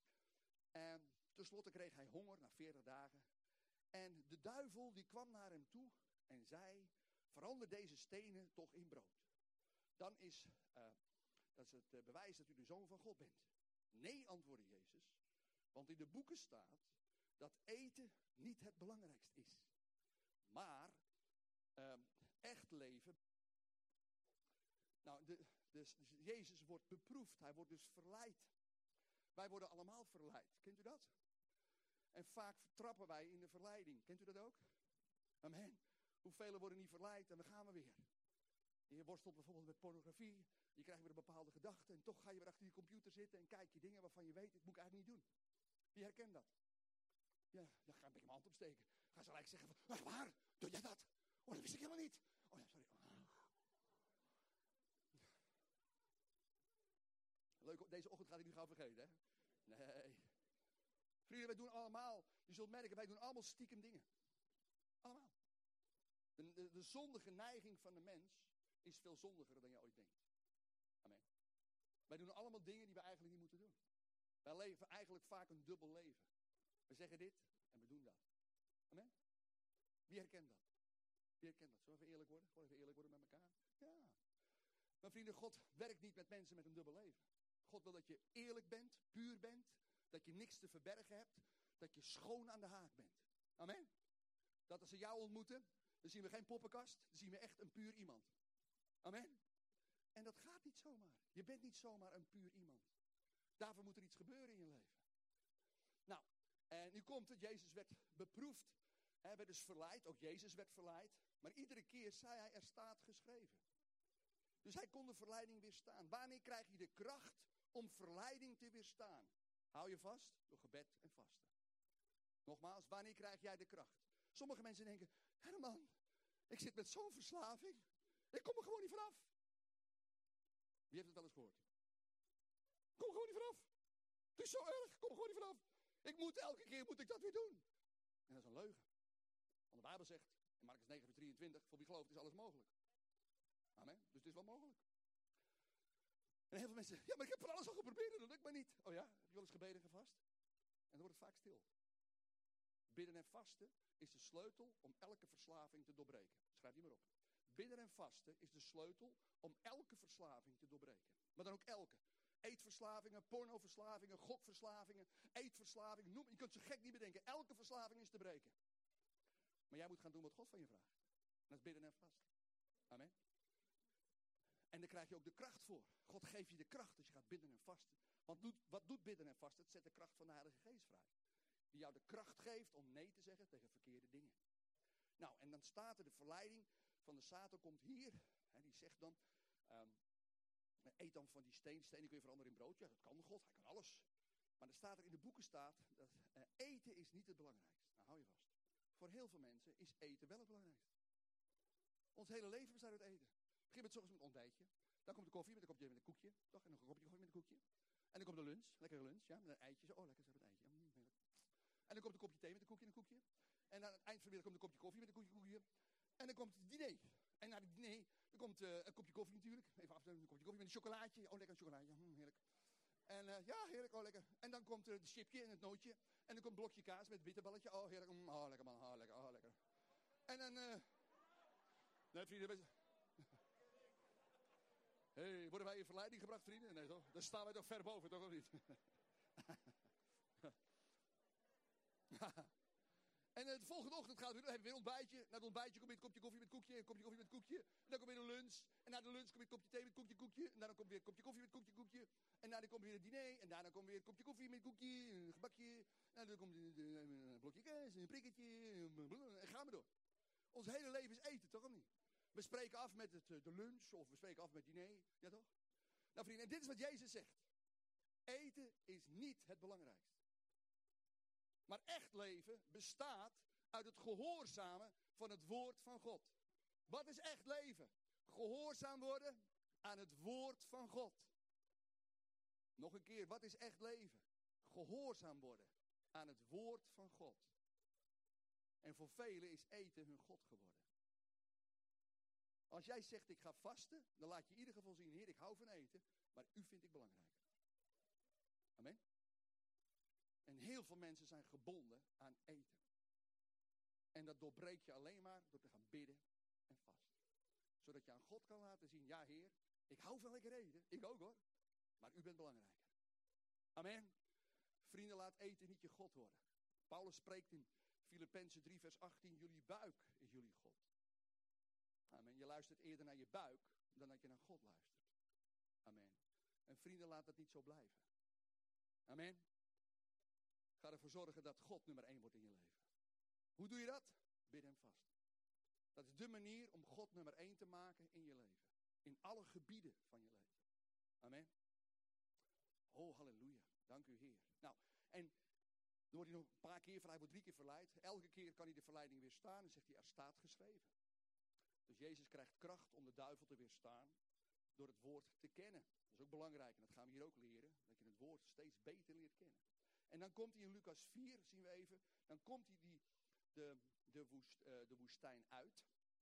En tenslotte kreeg hij honger na veertig dagen. En de duivel die kwam naar hem toe en zei, verander deze stenen toch in brood. Dan is, uh, dat is het uh, bewijs dat u de Zoon van God bent. Nee, antwoordde Jezus. Want in de boeken staat dat eten niet het belangrijkste is. Maar uh, echt leven. Nou, de, dus, dus Jezus wordt beproefd. Hij wordt dus verleid. Wij worden allemaal verleid. Kent u dat? En vaak trappen wij in de verleiding. Kent u dat ook? Amen. Hoeveel worden niet verleid en dan gaan we weer. Je worstelt bijvoorbeeld met pornografie. Je krijgt weer een bepaalde gedachte. En toch ga je weer achter je computer zitten en kijk je dingen waarvan je weet, dit moet ik eigenlijk niet doen. Wie herkent dat? Ja, dan ga ik mijn hand opsteken. Ga ze gelijk zeggen van, ach, waar? Doe jij dat? Oh, dat wist ik helemaal niet. Oh ja, sorry. Leuk, deze ochtend gaat ik nu gauw vergeten, hè? Nee. Vrienden, wij doen allemaal, je zult merken, wij doen allemaal stiekem dingen. Allemaal. De, de, de zondige neiging van de mens is veel zondiger dan je ooit denkt. Amen. Wij doen allemaal dingen die we eigenlijk niet moeten doen. Wij leven eigenlijk vaak een dubbel leven. We zeggen dit en we doen dat. Amen. Wie herkent dat? Wie herkent dat? Zullen we even eerlijk worden? Gewoon even eerlijk worden met elkaar? Ja. Maar vrienden, God werkt niet met mensen met een dubbel leven. God wil dat je eerlijk bent, puur bent. Dat je niks te verbergen hebt. Dat je schoon aan de haak bent. Amen. Dat als ze jou ontmoeten, dan zien we geen poppenkast. Dan zien we echt een puur iemand. Amen. En dat gaat niet zomaar. Je bent niet zomaar een puur iemand. Daarvoor moet er iets gebeuren in je leven. Nou, en nu komt het. Jezus werd beproefd. Hij werd dus verleid. Ook Jezus werd verleid. Maar iedere keer zei hij, er staat geschreven. Dus hij kon de verleiding weerstaan. Wanneer krijg je de kracht om verleiding te weerstaan? Hou je vast door gebed en vasten. Nogmaals, wanneer krijg jij de kracht? Sommige mensen denken, Herman, ik zit met zo'n verslaving. Ik kom er gewoon niet vanaf. Wie heeft het wel eens gehoord? Ik kom er gewoon niet vanaf. Het is zo erg, ik kom er gewoon niet vanaf. Ik moet elke keer moet ik dat weer doen. En dat is een leugen. Want de Bijbel zegt, in Markus negen vers drieëntwintig, voor wie gelooft is alles mogelijk. Amen. Dus het is wel mogelijk. En heel veel mensen zeggen, ja, maar ik heb van alles al geprobeerd en dat lukt maar niet. Oh ja, heb je wel eens gebeden en gevast? En dan wordt het vaak stil. Bidden en vasten is de sleutel om elke verslaving te doorbreken. Schrijf die maar op. Bidden en vasten is de sleutel om elke verslaving te doorbreken. Maar dan ook elke. Eetverslavingen, pornoverslavingen, gokverslavingen, eetverslavingen. Noem, je kunt ze gek niet bedenken. Elke verslaving is te breken. Maar jij moet gaan doen wat God van je vraagt. En dat is bidden en vasten. Amen. En daar krijg je ook de kracht voor. God geeft je de kracht als je gaat bidden en vasten. Want doet, wat doet bidden en vasten? Het zet de kracht van de Heilige Geest vrij. Die jou de kracht geeft om nee te zeggen tegen verkeerde dingen. Nou, en dan staat er de verleiding van de Satan komt hier. Hè, die zegt dan, um, eet dan van die steen. Stenen kun je veranderen in brood. Ja, dat kan God. Hij kan alles. Maar er staat er in de boeken staat dat uh, eten is niet het belangrijkste. Nou, hou je vast. Voor heel veel mensen is eten wel het belangrijkste. Ons hele leven bestaat uit eten. Begin met 's ochtends met een ontbijtje. Dan komt de koffie met een kopje met een koekje. Toch? En nog een kopje koffie met een koekje. En dan komt de lunch. Lekkere lunch. Ja, met een eitje. Zo, oh, lekker zo met een eitje. Mm, heerlijk. En dan komt een kopje thee met een koekje en een koekje. En aan het eind van de middag komt een kopje koffie met een koekje koekje. En dan komt het diner. En na het diner dan komt uh, een kopje koffie natuurlijk. Even af, een kopje koffie met een chocolaatje. Oh, lekker een chocolaatje. Mm, heerlijk. En uh, ja, heerlijk. Oh, lekker. En dan komt uh, het chipje en het nootje. En dan komt een blokje kaas met een bitterballetje. Oh, heerlijk. Mm, oh, lekker man. Oh, lekker. Oh, lekker. En dan... Uh... Nee, vrienden. Hé, hey, worden wij in verleiding gebracht, vrienden? Nee, toch? Daar staan wij toch ver boven, toch of niet? En uh, de volgende ochtend gaan we weer, dan hebben we weer een ontbijtje. Na het ontbijtje kom je een kopje koffie met koekje, een kopje koffie met koekje. En dan kom je weer een lunch. En na de lunch kom je een kopje thee met koekje, koekje. En daarna komt weer een kopje koffie met koekje, koekje. En daarna komt weer een diner. En daarna komt weer een kopje koffie met koekje, een gebakje. En dan komt een blokje kaas, een prikketje. En gaan we door. Ons hele leven is eten, toch of niet? We spreken af met het, de lunch of we spreken af met diner. Ja toch? Nou vrienden, en dit is wat Jezus zegt. Eten is niet het belangrijkste. Maar echt leven bestaat uit het gehoorzamen van het woord van God. Wat is echt leven? Gehoorzaam worden aan het woord van God. Nog een keer, wat is echt leven? Gehoorzaam worden aan het woord van God. En voor velen is eten hun God geworden. Als jij zegt ik ga vasten, dan laat je in ieder geval zien, Heer, ik hou van eten, maar u vind ik belangrijker. Amen. En heel veel mensen zijn gebonden aan eten. En dat doorbreek je alleen maar door te gaan bidden en vasten. Zodat je aan God kan laten zien, ja Heer, ik hou van lekker eten, ik ook hoor, maar u bent belangrijker. Amen. Vrienden, laat eten niet je God worden. Paulus spreekt in Filippenzen drie vers achttien, jullie buik is jullie God. Amen. Je luistert eerder naar je buik dan dat je naar God luistert. Amen. En vrienden, laat dat niet zo blijven. Amen. Ga ervoor zorgen dat God nummer één wordt in je leven. Hoe doe je dat? Bidden en vasten. Dat is de manier om God nummer één te maken in je leven. In alle gebieden van je leven. Amen. Oh, halleluja. Dank u, Heer. Nou, en dan wordt hij nog een paar keer, hij wordt drie keer verleid. Elke keer kan hij de verleiding weerstaan en zegt hij, er staat geschreven. Dus Jezus krijgt kracht om de duivel te weerstaan door het woord te kennen. Dat is ook belangrijk en dat gaan we hier ook leren. Dat je het woord steeds beter leert kennen. En dan komt hij in Lucas vier, zien we even. Dan komt hij die, de, de, woest, uh, de woestijn uit.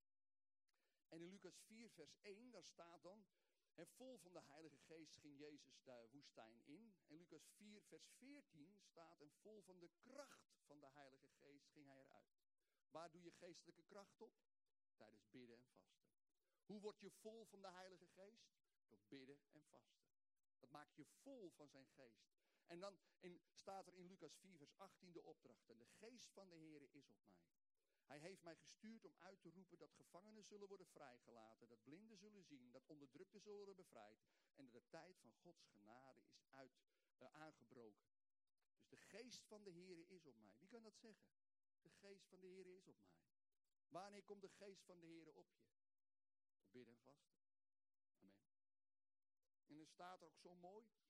En in Lucas vier vers één, daar staat dan... En vol van de Heilige Geest ging Jezus de woestijn in. En Lucas vier vers veertien staat... En vol van de kracht van de Heilige Geest ging hij eruit. Waar doe je geestelijke kracht op? Tijdens bidden en vasten. Hoe word je vol van de Heilige Geest? Door bidden en vasten. Dat maakt je vol van zijn geest. En dan in, staat er in Lucas vier vers achttien de opdracht. En de geest van de Heere is op mij. Hij heeft mij gestuurd om uit te roepen dat gevangenen zullen worden vrijgelaten. Dat blinden zullen zien. Dat onderdrukten zullen worden bevrijd. En dat de tijd van Gods genade is uit, uh, aangebroken. Dus de geest van de Heere is op mij. Wie kan dat zeggen? De geest van de Heere is op mij. Wanneer komt de geest van de Heere op je? Door bidden en vasten. Amen. En er staat er ook zo mooi.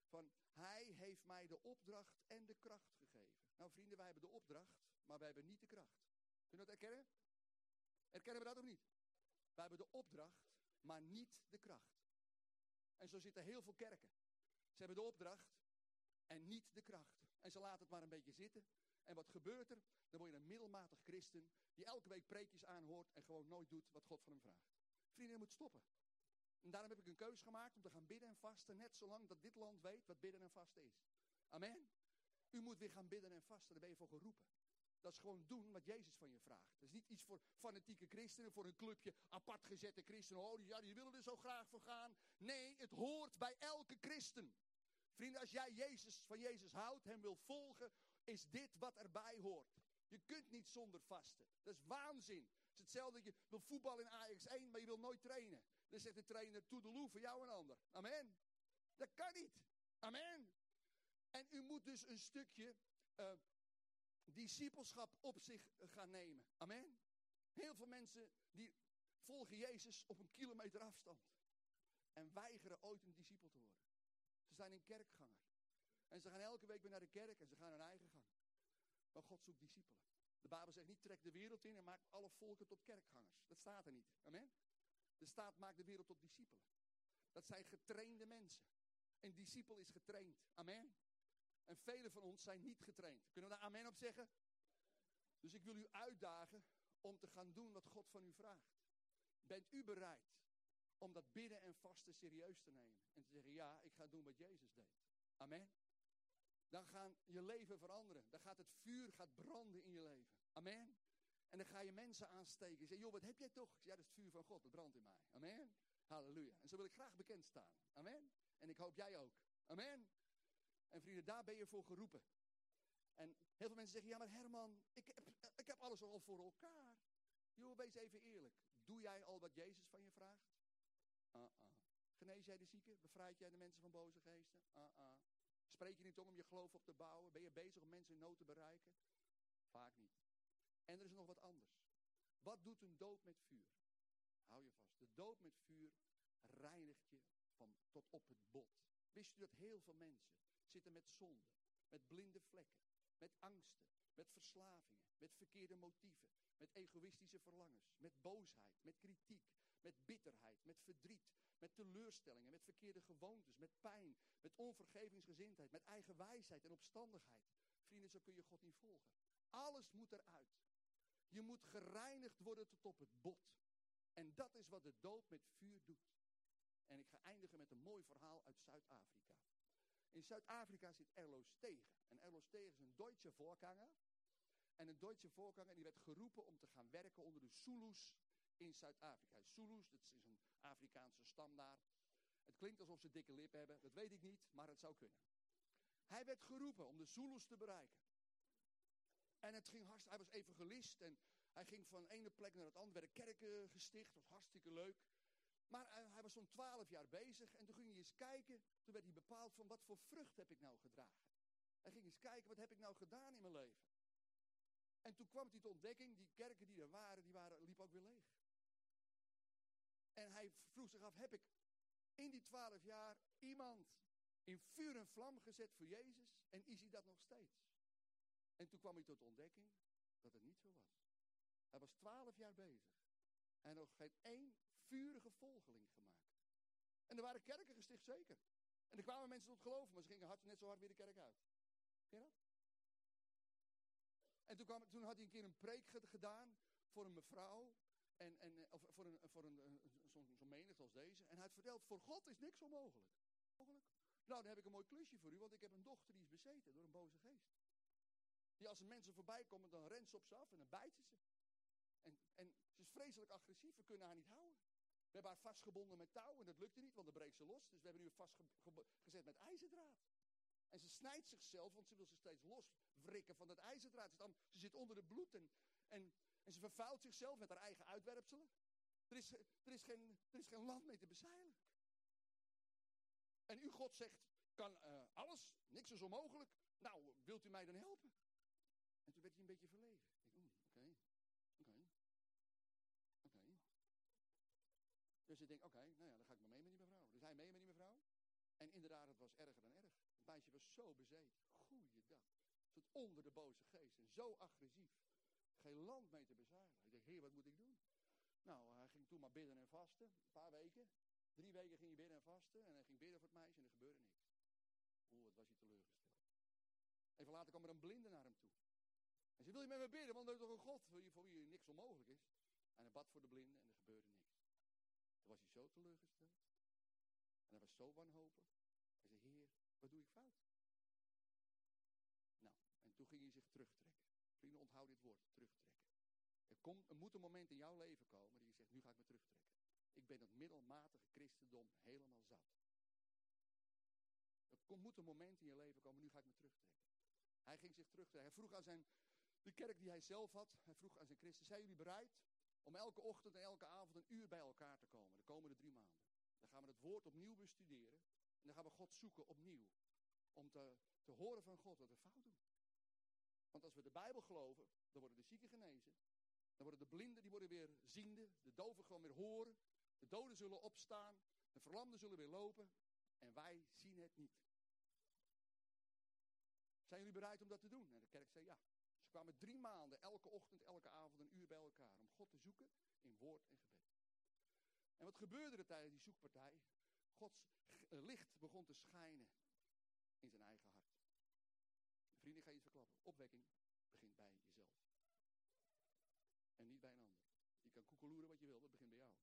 Van, hij heeft mij de opdracht en de kracht gegeven. Nou vrienden, wij hebben de opdracht, maar wij hebben niet de kracht. Kun je dat erkennen? Erkennen we dat of niet? Wij hebben de opdracht, maar niet de kracht. En zo zitten heel veel kerken. Ze hebben de opdracht en niet de kracht. En ze laten het maar een beetje zitten. En wat gebeurt er? Dan word je een middelmatig christen die elke week preekjes aanhoort en gewoon nooit doet wat God van hem vraagt. Vrienden, dat moet stoppen. En daarom heb ik een keus gemaakt om te gaan bidden en vasten, net zolang dat dit land weet wat bidden en vasten is. Amen. U moet weer gaan bidden en vasten, daar ben je voor geroepen. Dat is gewoon doen wat Jezus van je vraagt. Dat is niet iets voor fanatieke christenen, voor een clubje apart gezette christenen. Oh, ja, die willen er zo graag voor gaan. Nee, het hoort bij elke christen. Vrienden, als jij Jezus, van Jezus houdt, hem wil volgen, is dit wat erbij hoort. Je kunt niet zonder vasten. Dat is waanzin. Het is hetzelfde dat je wil voetballen in Ajax één, maar je wil nooit trainen. Dan zegt de trainer, toedeloe voor jou en ander. Amen. Dat kan niet. Amen. En u moet dus een stukje uh, discipelschap op zich gaan nemen. Amen. Heel veel mensen die volgen Jezus op een kilometer afstand. En weigeren ooit een discipel te worden. Ze zijn een kerkganger. En ze gaan elke week weer naar de kerk en ze gaan hun eigen gang. Maar God zoekt discipelen. De Bijbel zegt niet, trek de wereld in en maak alle volken tot kerkgangers. Dat staat er niet. Amen. De staat maakt de wereld tot discipelen. Dat zijn getrainde mensen. Een discipel is getraind. Amen. En velen van ons zijn niet getraind. Kunnen we daar amen op zeggen? Dus ik wil u uitdagen om te gaan doen wat God van u vraagt. Bent u bereid om dat bidden en vasten serieus te nemen? En te zeggen, ja, ik ga doen wat Jezus deed. Amen. Dan gaat je leven veranderen. Dan gaat het vuur gaat branden in je leven. Amen. En dan ga je mensen aansteken. Je zegt, joh, wat heb jij toch? Ik zeg, ja, dat is het vuur van God, dat brandt in mij. Amen. Halleluja. En zo wil ik graag bekend staan. Amen. En ik hoop jij ook. Amen. En vrienden, daar ben je voor geroepen. En heel veel mensen zeggen, ja maar Herman, ik heb, ik heb alles al voor elkaar. Joh, wees even eerlijk. Doe jij al wat Jezus van je vraagt? Uh-uh. Genees jij de zieken? Bevrijd jij de mensen van boze geesten? Uh-uh. Spreek je niet om om je geloof op te bouwen? Ben je bezig om mensen in nood te bereiken? Vaak niet. En er is nog wat anders. Wat doet een doop met vuur? Hou je vast. De doop met vuur reinigt je van tot op het bot. Wist u dat heel veel mensen zitten met zonde, met blinde vlekken, met angsten, met verslavingen, met verkeerde motieven, met egoïstische verlangens, met boosheid, met kritiek, met bitterheid, met verdriet, met teleurstellingen, met verkeerde gewoontes, met pijn, met onvergevingsgezindheid, met eigen wijsheid en opstandigheid. Vrienden, zo kun je God niet volgen. Alles moet eruit. Je moet gereinigd worden tot op het bot. En dat is wat de doop met vuur doet. En ik ga eindigen met een mooi verhaal uit Zuid-Afrika. In Zuid-Afrika zit Erlo Stegen. En Erlo Stegen is een Duitse voorganger. En een Duitse voorganger die werd geroepen om te gaan werken onder de Zulus in Zuid-Afrika. Zulus, dat is een Afrikaanse stam daar. Het klinkt alsof ze dikke lippen hebben. Dat weet ik niet, maar het zou kunnen. Hij werd geroepen om de Zulus te bereiken. En het ging hartstikke, hij was evangelist en hij ging van de ene plek naar het andere. Werden kerken gesticht, dat was hartstikke leuk. Maar uh, hij was zo'n twaalf jaar bezig en toen ging hij eens kijken. Toen werd hij bepaald van wat voor vrucht heb ik nou gedragen. Hij ging eens kijken, wat heb ik nou gedaan in mijn leven. En toen kwam hij tot ontdekking, die kerken die er waren, die waren, liepen ook weer leeg. En hij vroeg zich af, heb ik in die twaalf jaar iemand in vuur en vlam gezet voor Jezus? En is hij dat nog steeds? En toen kwam hij tot ontdekking dat het niet zo was. Hij was twaalf jaar bezig. En nog geen één vurige volgeling gemaakt. En er waren kerken gesticht, zeker. En er kwamen mensen tot geloven, maar ze gingen hard, net zo hard weer de kerk uit. Ken je dat? En toen, kwam, toen had hij een keer een preek gedaan voor een mevrouw. En, en, of voor een, voor een, een, zo'n zo menigte als deze. En hij had verteld, voor God is niks onmogelijk. Mogelijk? Nou, dan heb ik een mooi klusje voor u, want ik heb een dochter die is bezeten door een boze geest. Die als er mensen voorbij komen, dan rent ze op ze af en dan bijt ze ze. En, en ze is vreselijk agressief, we kunnen haar niet houden. We hebben haar vastgebonden met touw en dat lukte niet, want dan breekt ze los. Dus we hebben nu vastgezet met ijzerdraad. En ze snijdt zichzelf, want ze wil zich steeds loswrikken van dat ijzerdraad. Ze zit onder het bloed en, en, en ze vervuilt zichzelf met haar eigen uitwerpselen. Er is, er is, geen, er is geen land mee te bezeilen. En uw God zegt, kan uh, alles, niks is onmogelijk. Nou, wilt u mij dan helpen? En toen werd hij een beetje verlegen. Ik denk, oké, oké, oké. Dus ik denk, oké, okay, nou ja, dan ga ik maar mee met die mevrouw. Dus hij mee met die mevrouw. En inderdaad, het was erger dan erg. meisje was zo bezeten. Goeiedag. Zat onder de boze geest. En zo agressief. Geen land mee te bezuinigen. Ik dacht, heer, wat moet ik doen? Nou, hij ging toen maar bidden en vasten. Een paar weken. Drie weken ging hij bidden en vasten. En hij ging bidden voor het meisje en er gebeurde niks. Oeh, wat was hij teleurgesteld. Even later kwam er een blinde naar hem toe. En zei, wil je met me bidden? Want er is toch een God voor wie, voor wie niks onmogelijk is. En hij bad voor de blinde en er gebeurde niks. Toen was hij zo teleurgesteld. En hij was zo wanhopig. Hij zei, heer, wat doe ik fout? Nou, en toen ging hij zich terugtrekken. Vrienden, onthoud dit woord, terugtrekken. Er, komt, er moet een moment in jouw leven komen dat je zegt, nu ga ik me terugtrekken. Ik ben het middelmatige christendom helemaal zat. Er moet een moment in je leven komen, nu ga ik me terugtrekken. Hij ging zich terugtrekken. Hij vroeg aan zijn, de kerk die hij zelf had, hij vroeg aan zijn christen, zijn jullie bereid om elke ochtend en elke avond een uur bij elkaar te komen, de komende drie maanden? Dan gaan we het woord opnieuw bestuderen. En dan gaan we God zoeken opnieuw. Om te, te horen van God wat we fout doen. Want als we de Bijbel geloven, dan worden de zieken genezen. Dan worden de blinden, die worden weer ziende. De doven gewoon weer horen. De doden zullen opstaan. De verlamden zullen weer lopen. En wij zien het niet. Zijn jullie bereid om dat te doen? En de kerk zei ja. Ze kwamen drie maanden, elke ochtend, elke avond een uur bij elkaar. Om God te zoeken in woord en gebed. En wat gebeurde er tijdens die zoekpartij? Gods licht begon te schijnen in zijn eigen hart. Vrienden, ik ga je iets verklappen. Opwekking begint bij jezelf. En niet bij een ander. Je kan koekeloeren wat je wil, dat begint bij jou.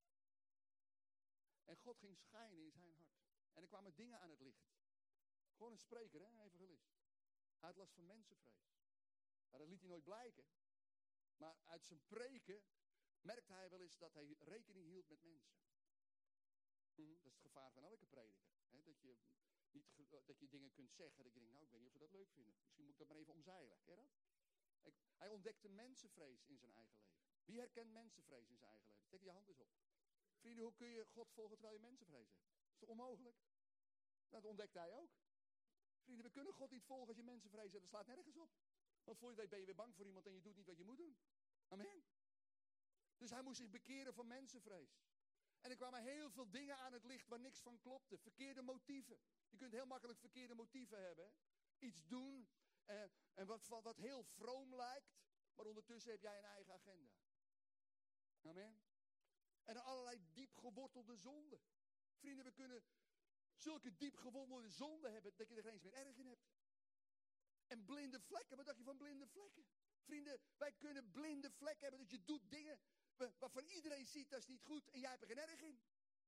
En God ging schijnen in zijn hart. En er kwamen dingen aan het licht. Gewoon een spreker, hè, een evangelist. Hij had last van mensenvrees. Maar dat liet hij nooit blijken. Maar uit zijn preken merkte hij wel eens dat hij rekening hield met mensen. Mm-hmm. Dat is het gevaar van elke prediker. Hè? Dat, je niet, dat je dingen kunt zeggen dat je denkt, nou ik weet niet of ze dat leuk vinden. Misschien moet ik dat maar even omzeilen. Ken je dat? Ik, hij ontdekte mensenvrees in zijn eigen leven. Wie herkent mensenvrees in zijn eigen leven? Steek je hand eens op. Vrienden, hoe kun je God volgen terwijl je mensenvrees hebt? Dat is toch onmogelijk? Nou, dat ontdekte hij ook. Vrienden, we kunnen God niet volgen als je mensenvrees hebt. Dat slaat nergens op. Want voor je weet ben je weer bang voor iemand en je doet niet wat je moet doen. Amen. Dus hij moest zich bekeren van mensenvrees. En er kwamen heel veel dingen aan het licht waar niks van klopte. Verkeerde motieven. Je kunt heel makkelijk verkeerde motieven hebben. Hè? Iets doen eh, en wat, wat heel vroom lijkt. Maar ondertussen heb jij een eigen agenda. Amen. En dan allerlei diep gewortelde zonden. Vrienden, we kunnen zulke diep gewortelde zonden hebben dat je er geen eens meer erg in hebt. En blinde vlekken, wat dacht je van blinde vlekken? Vrienden, wij kunnen blinde vlekken hebben dat je doet dingen waarvan iedereen ziet dat is niet goed en jij hebt er geen erg in.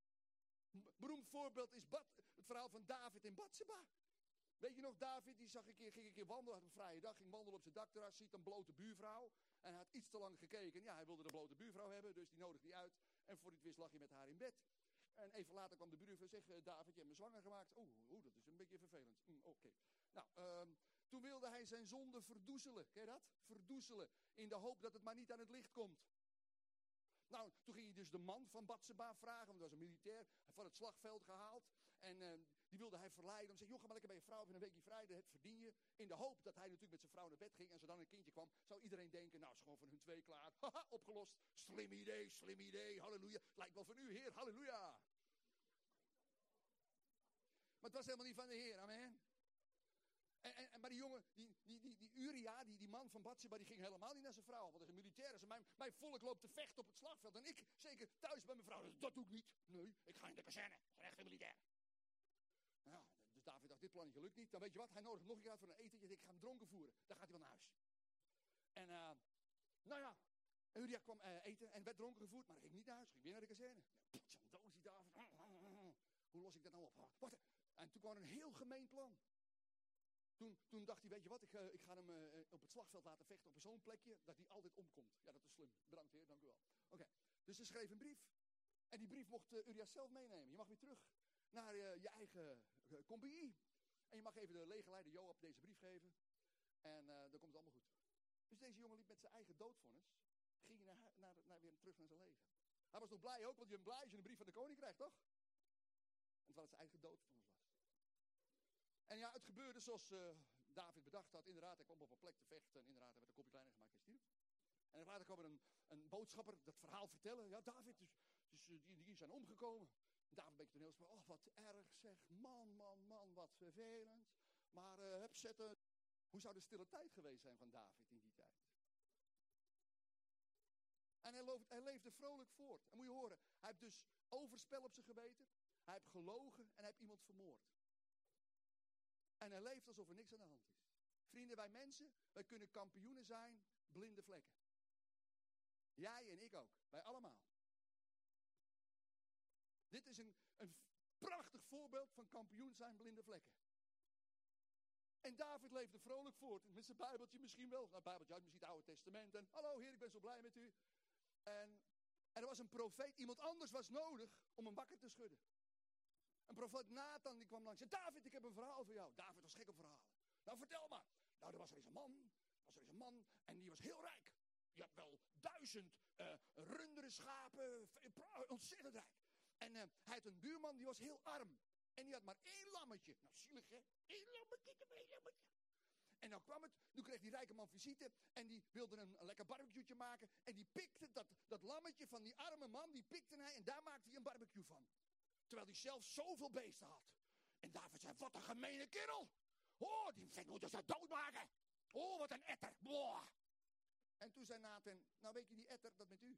Beroemd voorbeeld is Bad, het verhaal van David en Batseba. Weet je nog, David die zag een keer, ging een keer wandelen, had een vrije dag, ging wandelen op zijn dakterras, ziet een blote buurvrouw. En hij had iets te lang gekeken. Ja, hij wilde de blote buurvrouw hebben, dus die nodigde die uit. En voor die het wist lag hij met haar in bed. En even later kwam de buurvrouw en zei, David, je hebt me zwanger gemaakt. Oeh, oeh, dat is een beetje vervelend. Mm, Oké. Okay. Nou, um, toen wilde hij zijn zonde verdoezelen. Ken je dat? Verdoezelen. In de hoop dat het maar niet aan het licht komt. Nou, toen ging hij dus de man van Batseba vragen, want dat was een militair, van het slagveld gehaald. En uh, die wilde hij verleiden. Om te zeggen, joh, ga maar lekker bij je vrouw, even een weekje vrij, dat verdien je. In de hoop dat hij natuurlijk met zijn vrouw naar bed ging en als er dan een kindje kwam, zou iedereen denken, nou, is gewoon van hun twee klaar. Haha, opgelost. Slim idee, slim idee, halleluja. Lijkt wel van u, Heer, halleluja. Maar het was helemaal niet van de Heer, amen. En, en, maar die jongen, die, die, die, die Uria, die, die man van Batseba, die ging helemaal niet naar zijn vrouw. Want hij is een militair. Zei, mijn, mijn volk loopt te vechten op het slagveld. En ik zeker thuis bij mijn vrouw. Dus dat doe ik niet. Nee, ik ga in de kazerne. Ik ben echt een militair. Nou, dus David dacht, dit plannetje lukt niet. Dan weet je wat, hij nodigt nog een keer uit voor een etentje. Ik ga hem dronken voeren. Dan gaat hij wel naar huis. En uh, nou ja, Uria kwam uh, eten en werd dronken gevoerd. Maar hij ging niet naar huis. Ging weer naar de kazerne. Poetjan, doos die David. Hoe los ik dat nou op? Wacht. En toen kwam er een heel gemeen plan. Toen, toen dacht hij, weet je wat, ik, uh, ik ga hem uh, op het slagveld laten vechten op zo'n plekje dat hij altijd omkomt. Ja, dat is slim. Bedankt heer, dank u wel. Oké, okay. Dus ze schreef een brief. En die brief mocht uh, Uriah zelf meenemen. Je mag weer terug naar uh, je eigen uh, compagnie. En je mag even de legerleider Joab deze brief geven. En uh, dan komt het allemaal goed. Dus deze jongen liep met zijn eigen doodvonnis. Ging naar, naar, naar, weer terug naar zijn leger. Hij was nog blij ook, want je bent blij als je een brief van de koning krijgt, toch? En terwijl het zijn eigen doodvonnis was. En ja, het gebeurde zoals uh, David bedacht had. Inderdaad, hij kwam op een plek te vechten. En inderdaad, hij werd een kopje kleiner gemaakt en stierf. En later kwam er een, een boodschapper dat verhaal vertellen. Ja, David, dus, dus uh, die, die zijn omgekomen. David een beetje toneelspel. Oh, wat erg zeg. Man, man, man, wat vervelend. Maar uh, hup, zetten. Hoe zou de stille tijd geweest zijn van David in die tijd? En hij, loopt, hij leefde vrolijk voort. En moet je horen, hij heeft dus overspel op zijn geweten. Hij heeft gelogen en hij heeft iemand vermoord. En hij leeft alsof er niks aan de hand is. Vrienden, wij mensen, wij kunnen kampioenen zijn, blinde vlekken. Jij en ik ook, wij allemaal. Dit is een, een prachtig voorbeeld van kampioen zijn, blinde vlekken. En David leefde vrolijk voort. Met zijn bijbeltje misschien wel. Nou, bijbeltje uit misschien het Oude Testament. En hallo heer, ik ben zo blij met u. En, en er was een profeet. Iemand anders was nodig om hem wakker te schudden. Een profeet Nathan die kwam langs. En David, ik heb een verhaal voor jou. David was gek op verhalen. Nou, vertel maar. Nou, er was er eens een man. Was er eens een man. En die was heel rijk. Je hebt wel duizend uh, runderen, schapen. Ontzettend rijk. En uh, hij had een buurman die was heel arm. En die had maar één lammetje. Nou, zielig hè. Eén lammetje, één lammetje. En dan kwam het, toen kreeg die rijke man visite. En die wilde een, een lekker barbecue'tje maken. En die pikte dat, dat lammetje van die arme man. Die pikte hij en daar maakte hij een barbecue van. Terwijl hij zelf zoveel beesten had. En David zei, wat een gemene kerel. Oh, die vent moet je zo doodmaken. Oh, wat een etter. Boah. En toen zei Nathan, nou weet je die etter, dat bent u.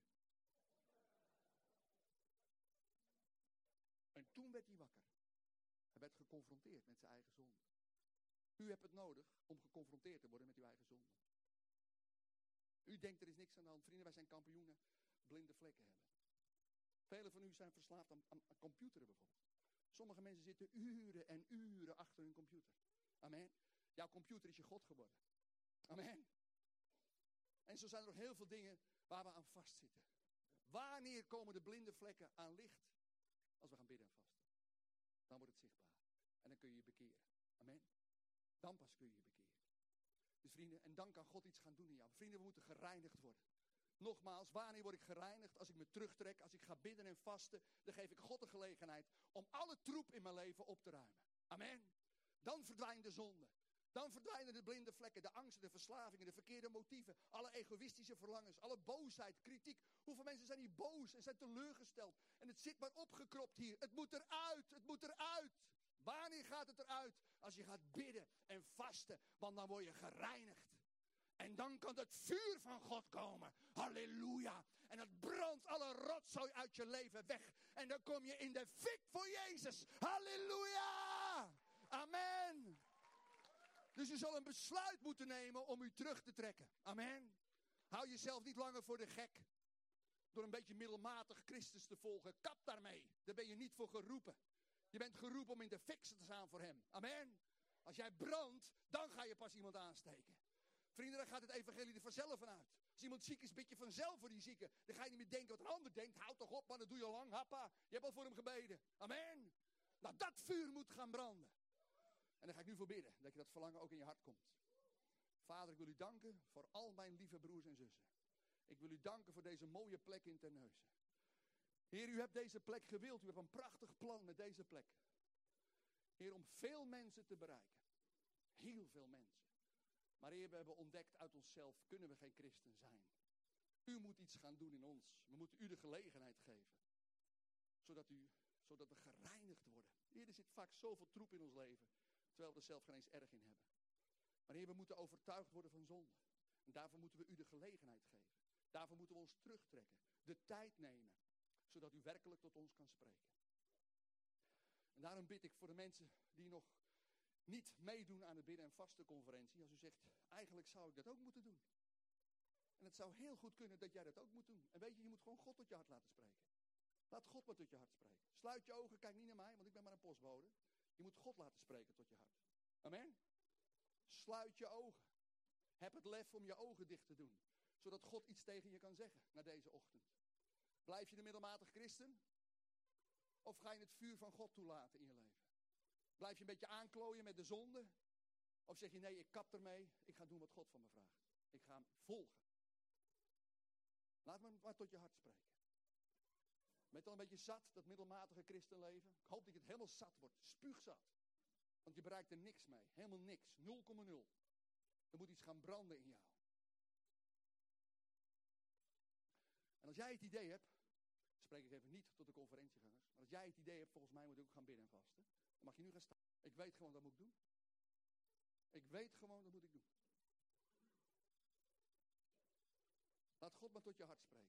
En toen werd hij wakker. Hij werd geconfronteerd met zijn eigen zonde. U hebt het nodig om geconfronteerd te worden met uw eigen zonde. U denkt er is niks aan de hand. Vrienden, wij zijn kampioenen blinde vlekken hebben. Velen van u zijn verslaafd aan, aan, aan computeren bijvoorbeeld. Sommige mensen zitten uren en uren achter hun computer. Amen. Jouw computer is je God geworden. Amen. En zo zijn er nog heel veel dingen waar we aan vastzitten. Wanneer komen de blinde vlekken aan licht? Als we gaan bidden en vasten. Dan wordt het zichtbaar. En dan kun je je bekeren. Amen. Dan pas kun je je bekeren. Dus vrienden, en dan kan God iets gaan doen in jou. Vrienden, we moeten gereinigd worden. Nogmaals, wanneer word ik gereinigd? Als ik me terugtrek, als ik ga bidden en vasten, dan geef ik God de gelegenheid om alle troep in mijn leven op te ruimen. Amen. Dan verdwijnt de zonde. Dan verdwijnen de blinde vlekken, de angsten, de verslavingen, de verkeerde motieven, alle egoïstische verlangens, alle boosheid, kritiek. Hoeveel mensen zijn hier boos en zijn teleurgesteld? En het zit maar opgekropt hier. Het moet eruit, het moet eruit. Wanneer gaat het eruit? Als je gaat bidden en vasten, want dan word je gereinigd. En dan kan het vuur van God komen. Halleluja. En het brandt alle rotzooi uit je leven weg. En dan kom je in de fik voor Jezus. Halleluja. Amen. Dus u zal een besluit moeten nemen om u terug te trekken. Amen. Hou jezelf niet langer voor de gek. Door een beetje middelmatig Christus te volgen. Kap daarmee. Daar ben je niet voor geroepen. Je bent geroepen om in de fik te staan voor hem. Amen. Als jij brandt, dan ga je pas iemand aansteken. Vrienden, dan gaat het evangelie er vanzelf vanuit. Als iemand ziek is, bid je vanzelf voor die zieke. Dan ga je niet meer denken wat een ander denkt. Houd toch op, man, dat doe je al lang. Happa, je hebt al voor hem gebeden. Amen. Nou, dat vuur moet gaan branden. En daar ga ik nu voor bidden, dat je dat verlangen ook in je hart komt. Vader, ik wil u danken voor al mijn lieve broers en zussen. Ik wil u danken voor deze mooie plek in Terneuzen. Heer, u hebt deze plek gewild. U hebt een prachtig plan met deze plek. Heer, om veel mensen te bereiken. Heel veel mensen. Maar Heer, we hebben ontdekt uit onszelf kunnen we geen christen zijn. U moet iets gaan doen in ons. We moeten u de gelegenheid geven. Zodat, u, zodat we gereinigd worden. Heer, er zit vaak zoveel troep in ons leven. Terwijl we er zelf geen eens erg in hebben. Maar Heer, we moeten overtuigd worden van zonde. En daarvoor moeten we u de gelegenheid geven. Daarvoor moeten we ons terugtrekken. De tijd nemen. Zodat u werkelijk tot ons kan spreken. En daarom bid ik voor de mensen die nog niet meedoen aan de bidden- en vastenconferentie. Als u zegt, eigenlijk zou ik dat ook moeten doen. En het zou heel goed kunnen dat jij dat ook moet doen. En weet je, je moet gewoon God tot je hart laten spreken. Laat God maar tot je hart spreken. Sluit je ogen, kijk niet naar mij, want ik ben maar een postbode. Je moet God laten spreken tot je hart. Amen. Sluit je ogen. Heb het lef om je ogen dicht te doen. Zodat God iets tegen je kan zeggen na deze ochtend. Blijf je de middelmatig christen? Of ga je het vuur van God toelaten in je leven? Blijf je een beetje aanklooien met de zonde? Of zeg je nee, ik kap ermee. Ik ga doen wat God van me vraagt. Ik ga hem volgen. Laat me maar tot je hart spreken. Ben je al een beetje zat, dat middelmatige christenleven? Ik hoop dat je het helemaal zat wordt. Spuugzat. Want je bereikt er niks mee. Helemaal niks. nul komma nul. Er moet iets gaan branden in jou. En als jij het idee hebt, spreek ik even niet tot de conferentiegangers. Maar als jij het idee hebt, volgens mij moet ik ook gaan bidden en vasten. Dan mag je nu gaan staan. Ik weet gewoon, dat moet ik doen. Ik weet gewoon, dat moet ik doen. Laat God maar tot je hart spreken.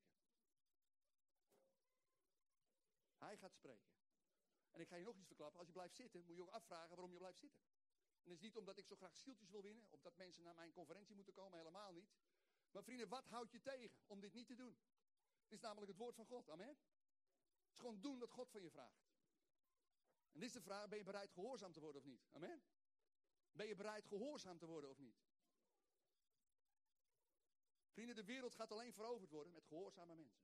Hij gaat spreken. En ik ga je nog iets verklappen. Als je blijft zitten, moet je ook afvragen waarom je blijft zitten. En dat is niet omdat ik zo graag zieltjes wil winnen, of dat mensen naar mijn conferentie moeten komen, helemaal niet. Maar vrienden, wat houdt je tegen om dit niet te doen? Het is namelijk het woord van God, amen. Het is gewoon doen wat God van je vraagt. En dit is de vraag, ben je bereid gehoorzaam te worden of niet? Amen. Ben je bereid gehoorzaam te worden of niet? Vrienden, de wereld gaat alleen veroverd worden met gehoorzame mensen.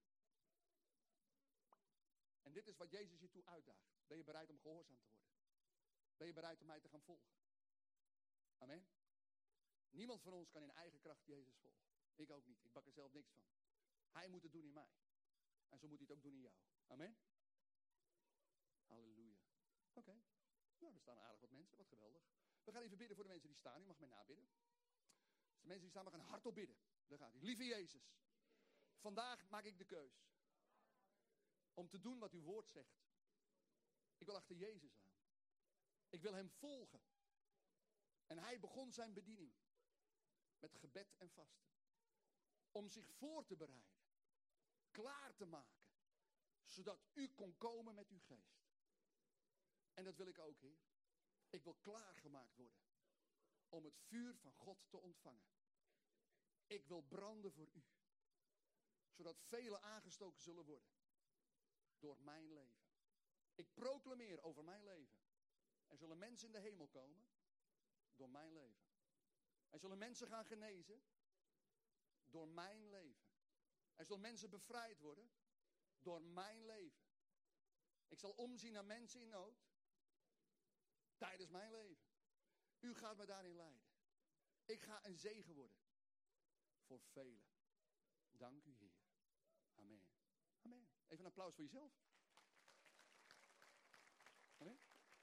En dit is wat Jezus je toe uitdaagt. Ben je bereid om gehoorzaam te worden? Ben je bereid om mij te gaan volgen? Amen. Niemand van ons kan in eigen kracht Jezus volgen. Ik ook niet. Ik bak er zelf niks van. Hij moet het doen in mij. En zo moet hij het ook doen in jou. Amen. Halleluja. Oké. Okay. Nou, er staan aardig wat mensen. Wat geweldig. We gaan even bidden voor de mensen die staan. U mag mij nabidden. Dus de mensen die staan, we gaan hardop bidden. Daar gaat hij. Lieve Jezus. Vandaag maak ik de keus. Om te doen wat uw woord zegt. Ik wil achter Jezus aan. Ik wil hem volgen. En hij begon zijn bediening. Met gebed en vasten. Om zich voor te bereiden. Klaar te maken. Zodat u kon komen met uw geest. En dat wil ik ook, Heer. Ik wil klaargemaakt worden. Om het vuur van God te ontvangen. Ik wil branden voor u. Zodat velen aangestoken zullen worden. Door mijn leven. Ik proclameer over mijn leven. Er zullen mensen in de hemel komen. Door mijn leven. Er zullen mensen gaan genezen. Door mijn leven. Er zullen mensen bevrijd worden. Door mijn leven. Ik zal omzien naar mensen in nood. Tijdens mijn leven. U gaat me daarin leiden. Ik ga een zegen worden. Voor velen. Dank u, Heer. Amen. Amen. Even een applaus voor jezelf. Amen.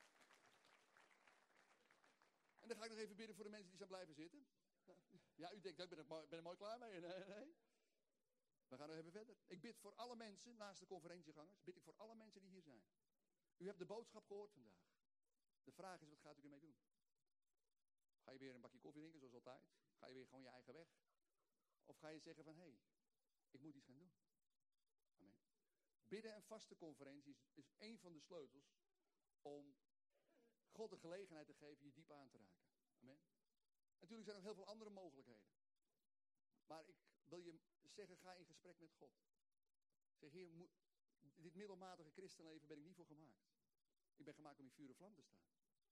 En dan ga ik nog even bidden voor de mensen die zijn blijven zitten. Ja, u denkt, ik ben er, mooi, ben er mooi klaar mee. Nee, nee. We gaan nog even verder. Ik bid voor alle mensen, naast de conferentiegangers, bid ik voor alle mensen die hier zijn. U hebt de boodschap gehoord vandaag. De vraag is, wat gaat u ermee doen? Ga je weer een bakje koffie drinken, zoals altijd? Ga je weer gewoon je eigen weg? Of ga je zeggen van, hé, hey, ik moet iets gaan doen? Amen. Bidden en vastenconferenties is een van de sleutels om God de gelegenheid te geven je diep aan te raken. Amen. Natuurlijk zijn er nog heel veel andere mogelijkheden. Maar ik wil je zeggen, ga in gesprek met God. Zeg, Heer, mo- dit middelmatige christenleven ben ik niet voor gemaakt. Ik ben gemaakt om in vuur en vlam te staan.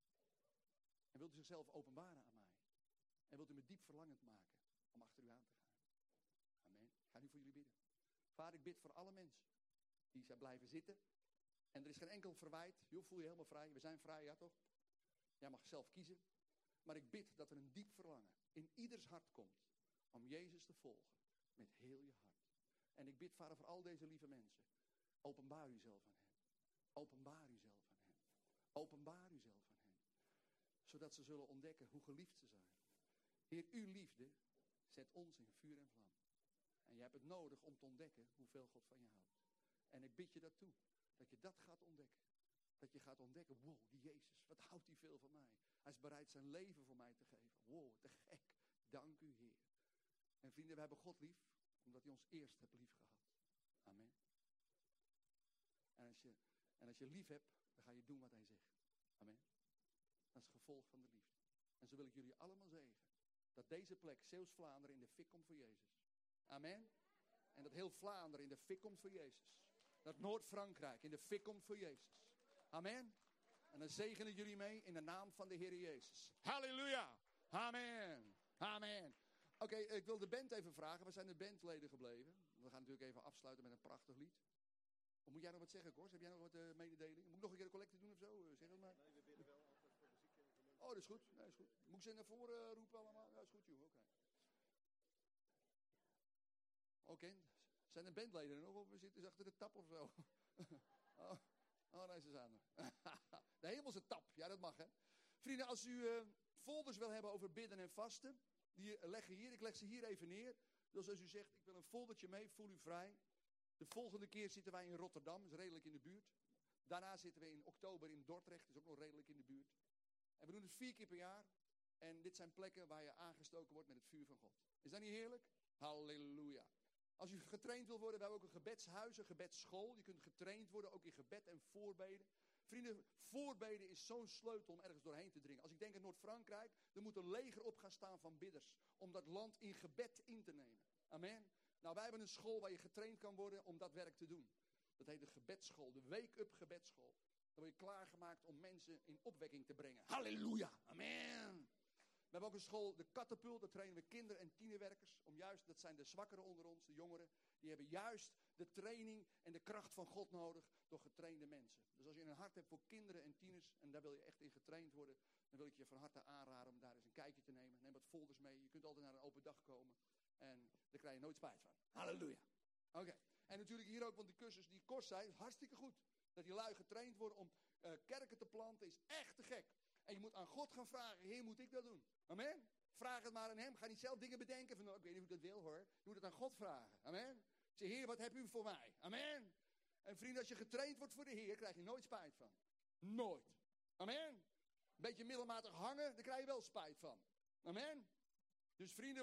En wilt u zichzelf openbaren aan mij. En wilt u me diep verlangend maken om achter u aan te gaan. Amen. Ik ga nu voor jullie bidden. Vader, ik bid voor alle mensen die zijn blijven zitten. En er is geen enkel verwijt. Je voel je helemaal vrij. We zijn vrij, ja toch? Jij mag zelf kiezen. Maar ik bid dat er een diep verlangen in ieders hart komt om Jezus te volgen met heel je hart. En ik bid, Vader, voor al deze lieve mensen. Openbaar uzelf aan hen. Openbaar uzelf aan hen. Openbaar uzelf aan hen. Zodat ze zullen ontdekken hoe geliefd ze zijn. Heer, uw liefde zet ons in vuur en vlam. En je hebt het nodig om te ontdekken hoeveel God van je houdt. En ik bid je dat toe. Dat je dat gaat ontdekken. Dat je gaat ontdekken, wow, die Jezus, wat houdt hij veel van mij. Hij is bereid zijn leven voor mij te geven. Wow, te gek. Dank u, Heer. En vrienden, we hebben God lief, omdat hij ons eerst hebt lief gehad. Amen. En als je, en als je lief hebt, dan ga je doen wat hij zegt. Amen. Dat is het gevolg van de liefde. En zo wil ik jullie allemaal zeggen, dat deze plek, Zeeuws-Vlaanderen, in de fik komt voor Jezus. Amen. En dat heel Vlaanderen in de fik komt voor Jezus. Dat Noord-Frankrijk in de fik komt voor Jezus. Amen. En dan zegenen jullie mee in de naam van de Heer Jezus. Halleluja. Amen. Amen. Oké, okay, ik wil de band even vragen. Waar zijn de bandleden gebleven? We gaan natuurlijk even afsluiten met een prachtig lied. Of moet jij nog wat zeggen, Kors? Heb jij nog wat uh, mededeling? Moet ik nog een keer de collecte doen of zo? Uh, zeg het maar. Nee, we bidden wel altijd voor de zieken. Oh, dat is goed. Nee, dat is goed. Moet ik ze naar voren uh, roepen allemaal? Ja, dat is goed, joh. Oké. Okay. Oké. Okay. Zijn de bandleden er nog? Of we zitten ze achter de tap of zo? oh. Oh, nee, ze zijn er. De hemelse tap. Ja, dat mag, hè. Vrienden, als u uh, folders wil hebben over bidden en vasten, die leggen hier. Ik leg ze hier even neer. Dus als u zegt, ik wil een foldertje mee, voel u vrij. De volgende keer zitten wij in Rotterdam, dat is redelijk in de buurt. Daarna zitten we in oktober in Dordrecht, dat is ook nog redelijk in de buurt. En we doen het vier keer per jaar. En dit zijn plekken waar je aangestoken wordt met het vuur van God. Is dat niet heerlijk? Halleluja. Als u getraind wil worden, we hebben ook een gebedshuis, een gebedsschool. Je kunt getraind worden, ook in gebed en voorbeden. Vrienden, voorbeden is zo'n sleutel om ergens doorheen te dringen. Als ik denk aan Noord-Frankrijk, er moet een leger op gaan staan van bidders. Om dat land in gebed in te nemen. Amen. Nou, wij hebben een school waar je getraind kan worden om dat werk te doen. Dat heet de gebedsschool, de wake-up gebedsschool. Dan word je klaargemaakt om mensen in opwekking te brengen. Halleluja. Amen. We hebben ook een school, de Katapult, daar trainen we kinderen en tienerwerkers. Om juist, dat zijn de zwakkeren onder ons, de jongeren. Die hebben juist de training en de kracht van God nodig door getrainde mensen. Dus als je een hart hebt voor kinderen en tieners en daar wil je echt in getraind worden, dan wil ik je van harte aanraden om daar eens een kijkje te nemen. Neem wat folders mee. Je kunt altijd naar een open dag komen en daar krijg je nooit spijt van. Halleluja. Oké. Okay. En natuurlijk hier ook, want die cursus die kost zijn, hartstikke goed. Dat die lui getraind worden om uh, kerken te planten is echt te gek. En je moet aan God gaan vragen, Heer, moet ik dat doen? Amen? Vraag het maar aan hem. Ga niet zelf dingen bedenken van, nou, ik weet niet hoe ik dat wil hoor. Je moet het aan God vragen. Amen? Zeg, Heer, wat hebt u voor mij? Amen? En vrienden, als je getraind wordt voor de Heer, krijg je nooit spijt van. Nooit. Amen? Een beetje middelmatig hangen, daar krijg je wel spijt van. Amen? Dus vrienden...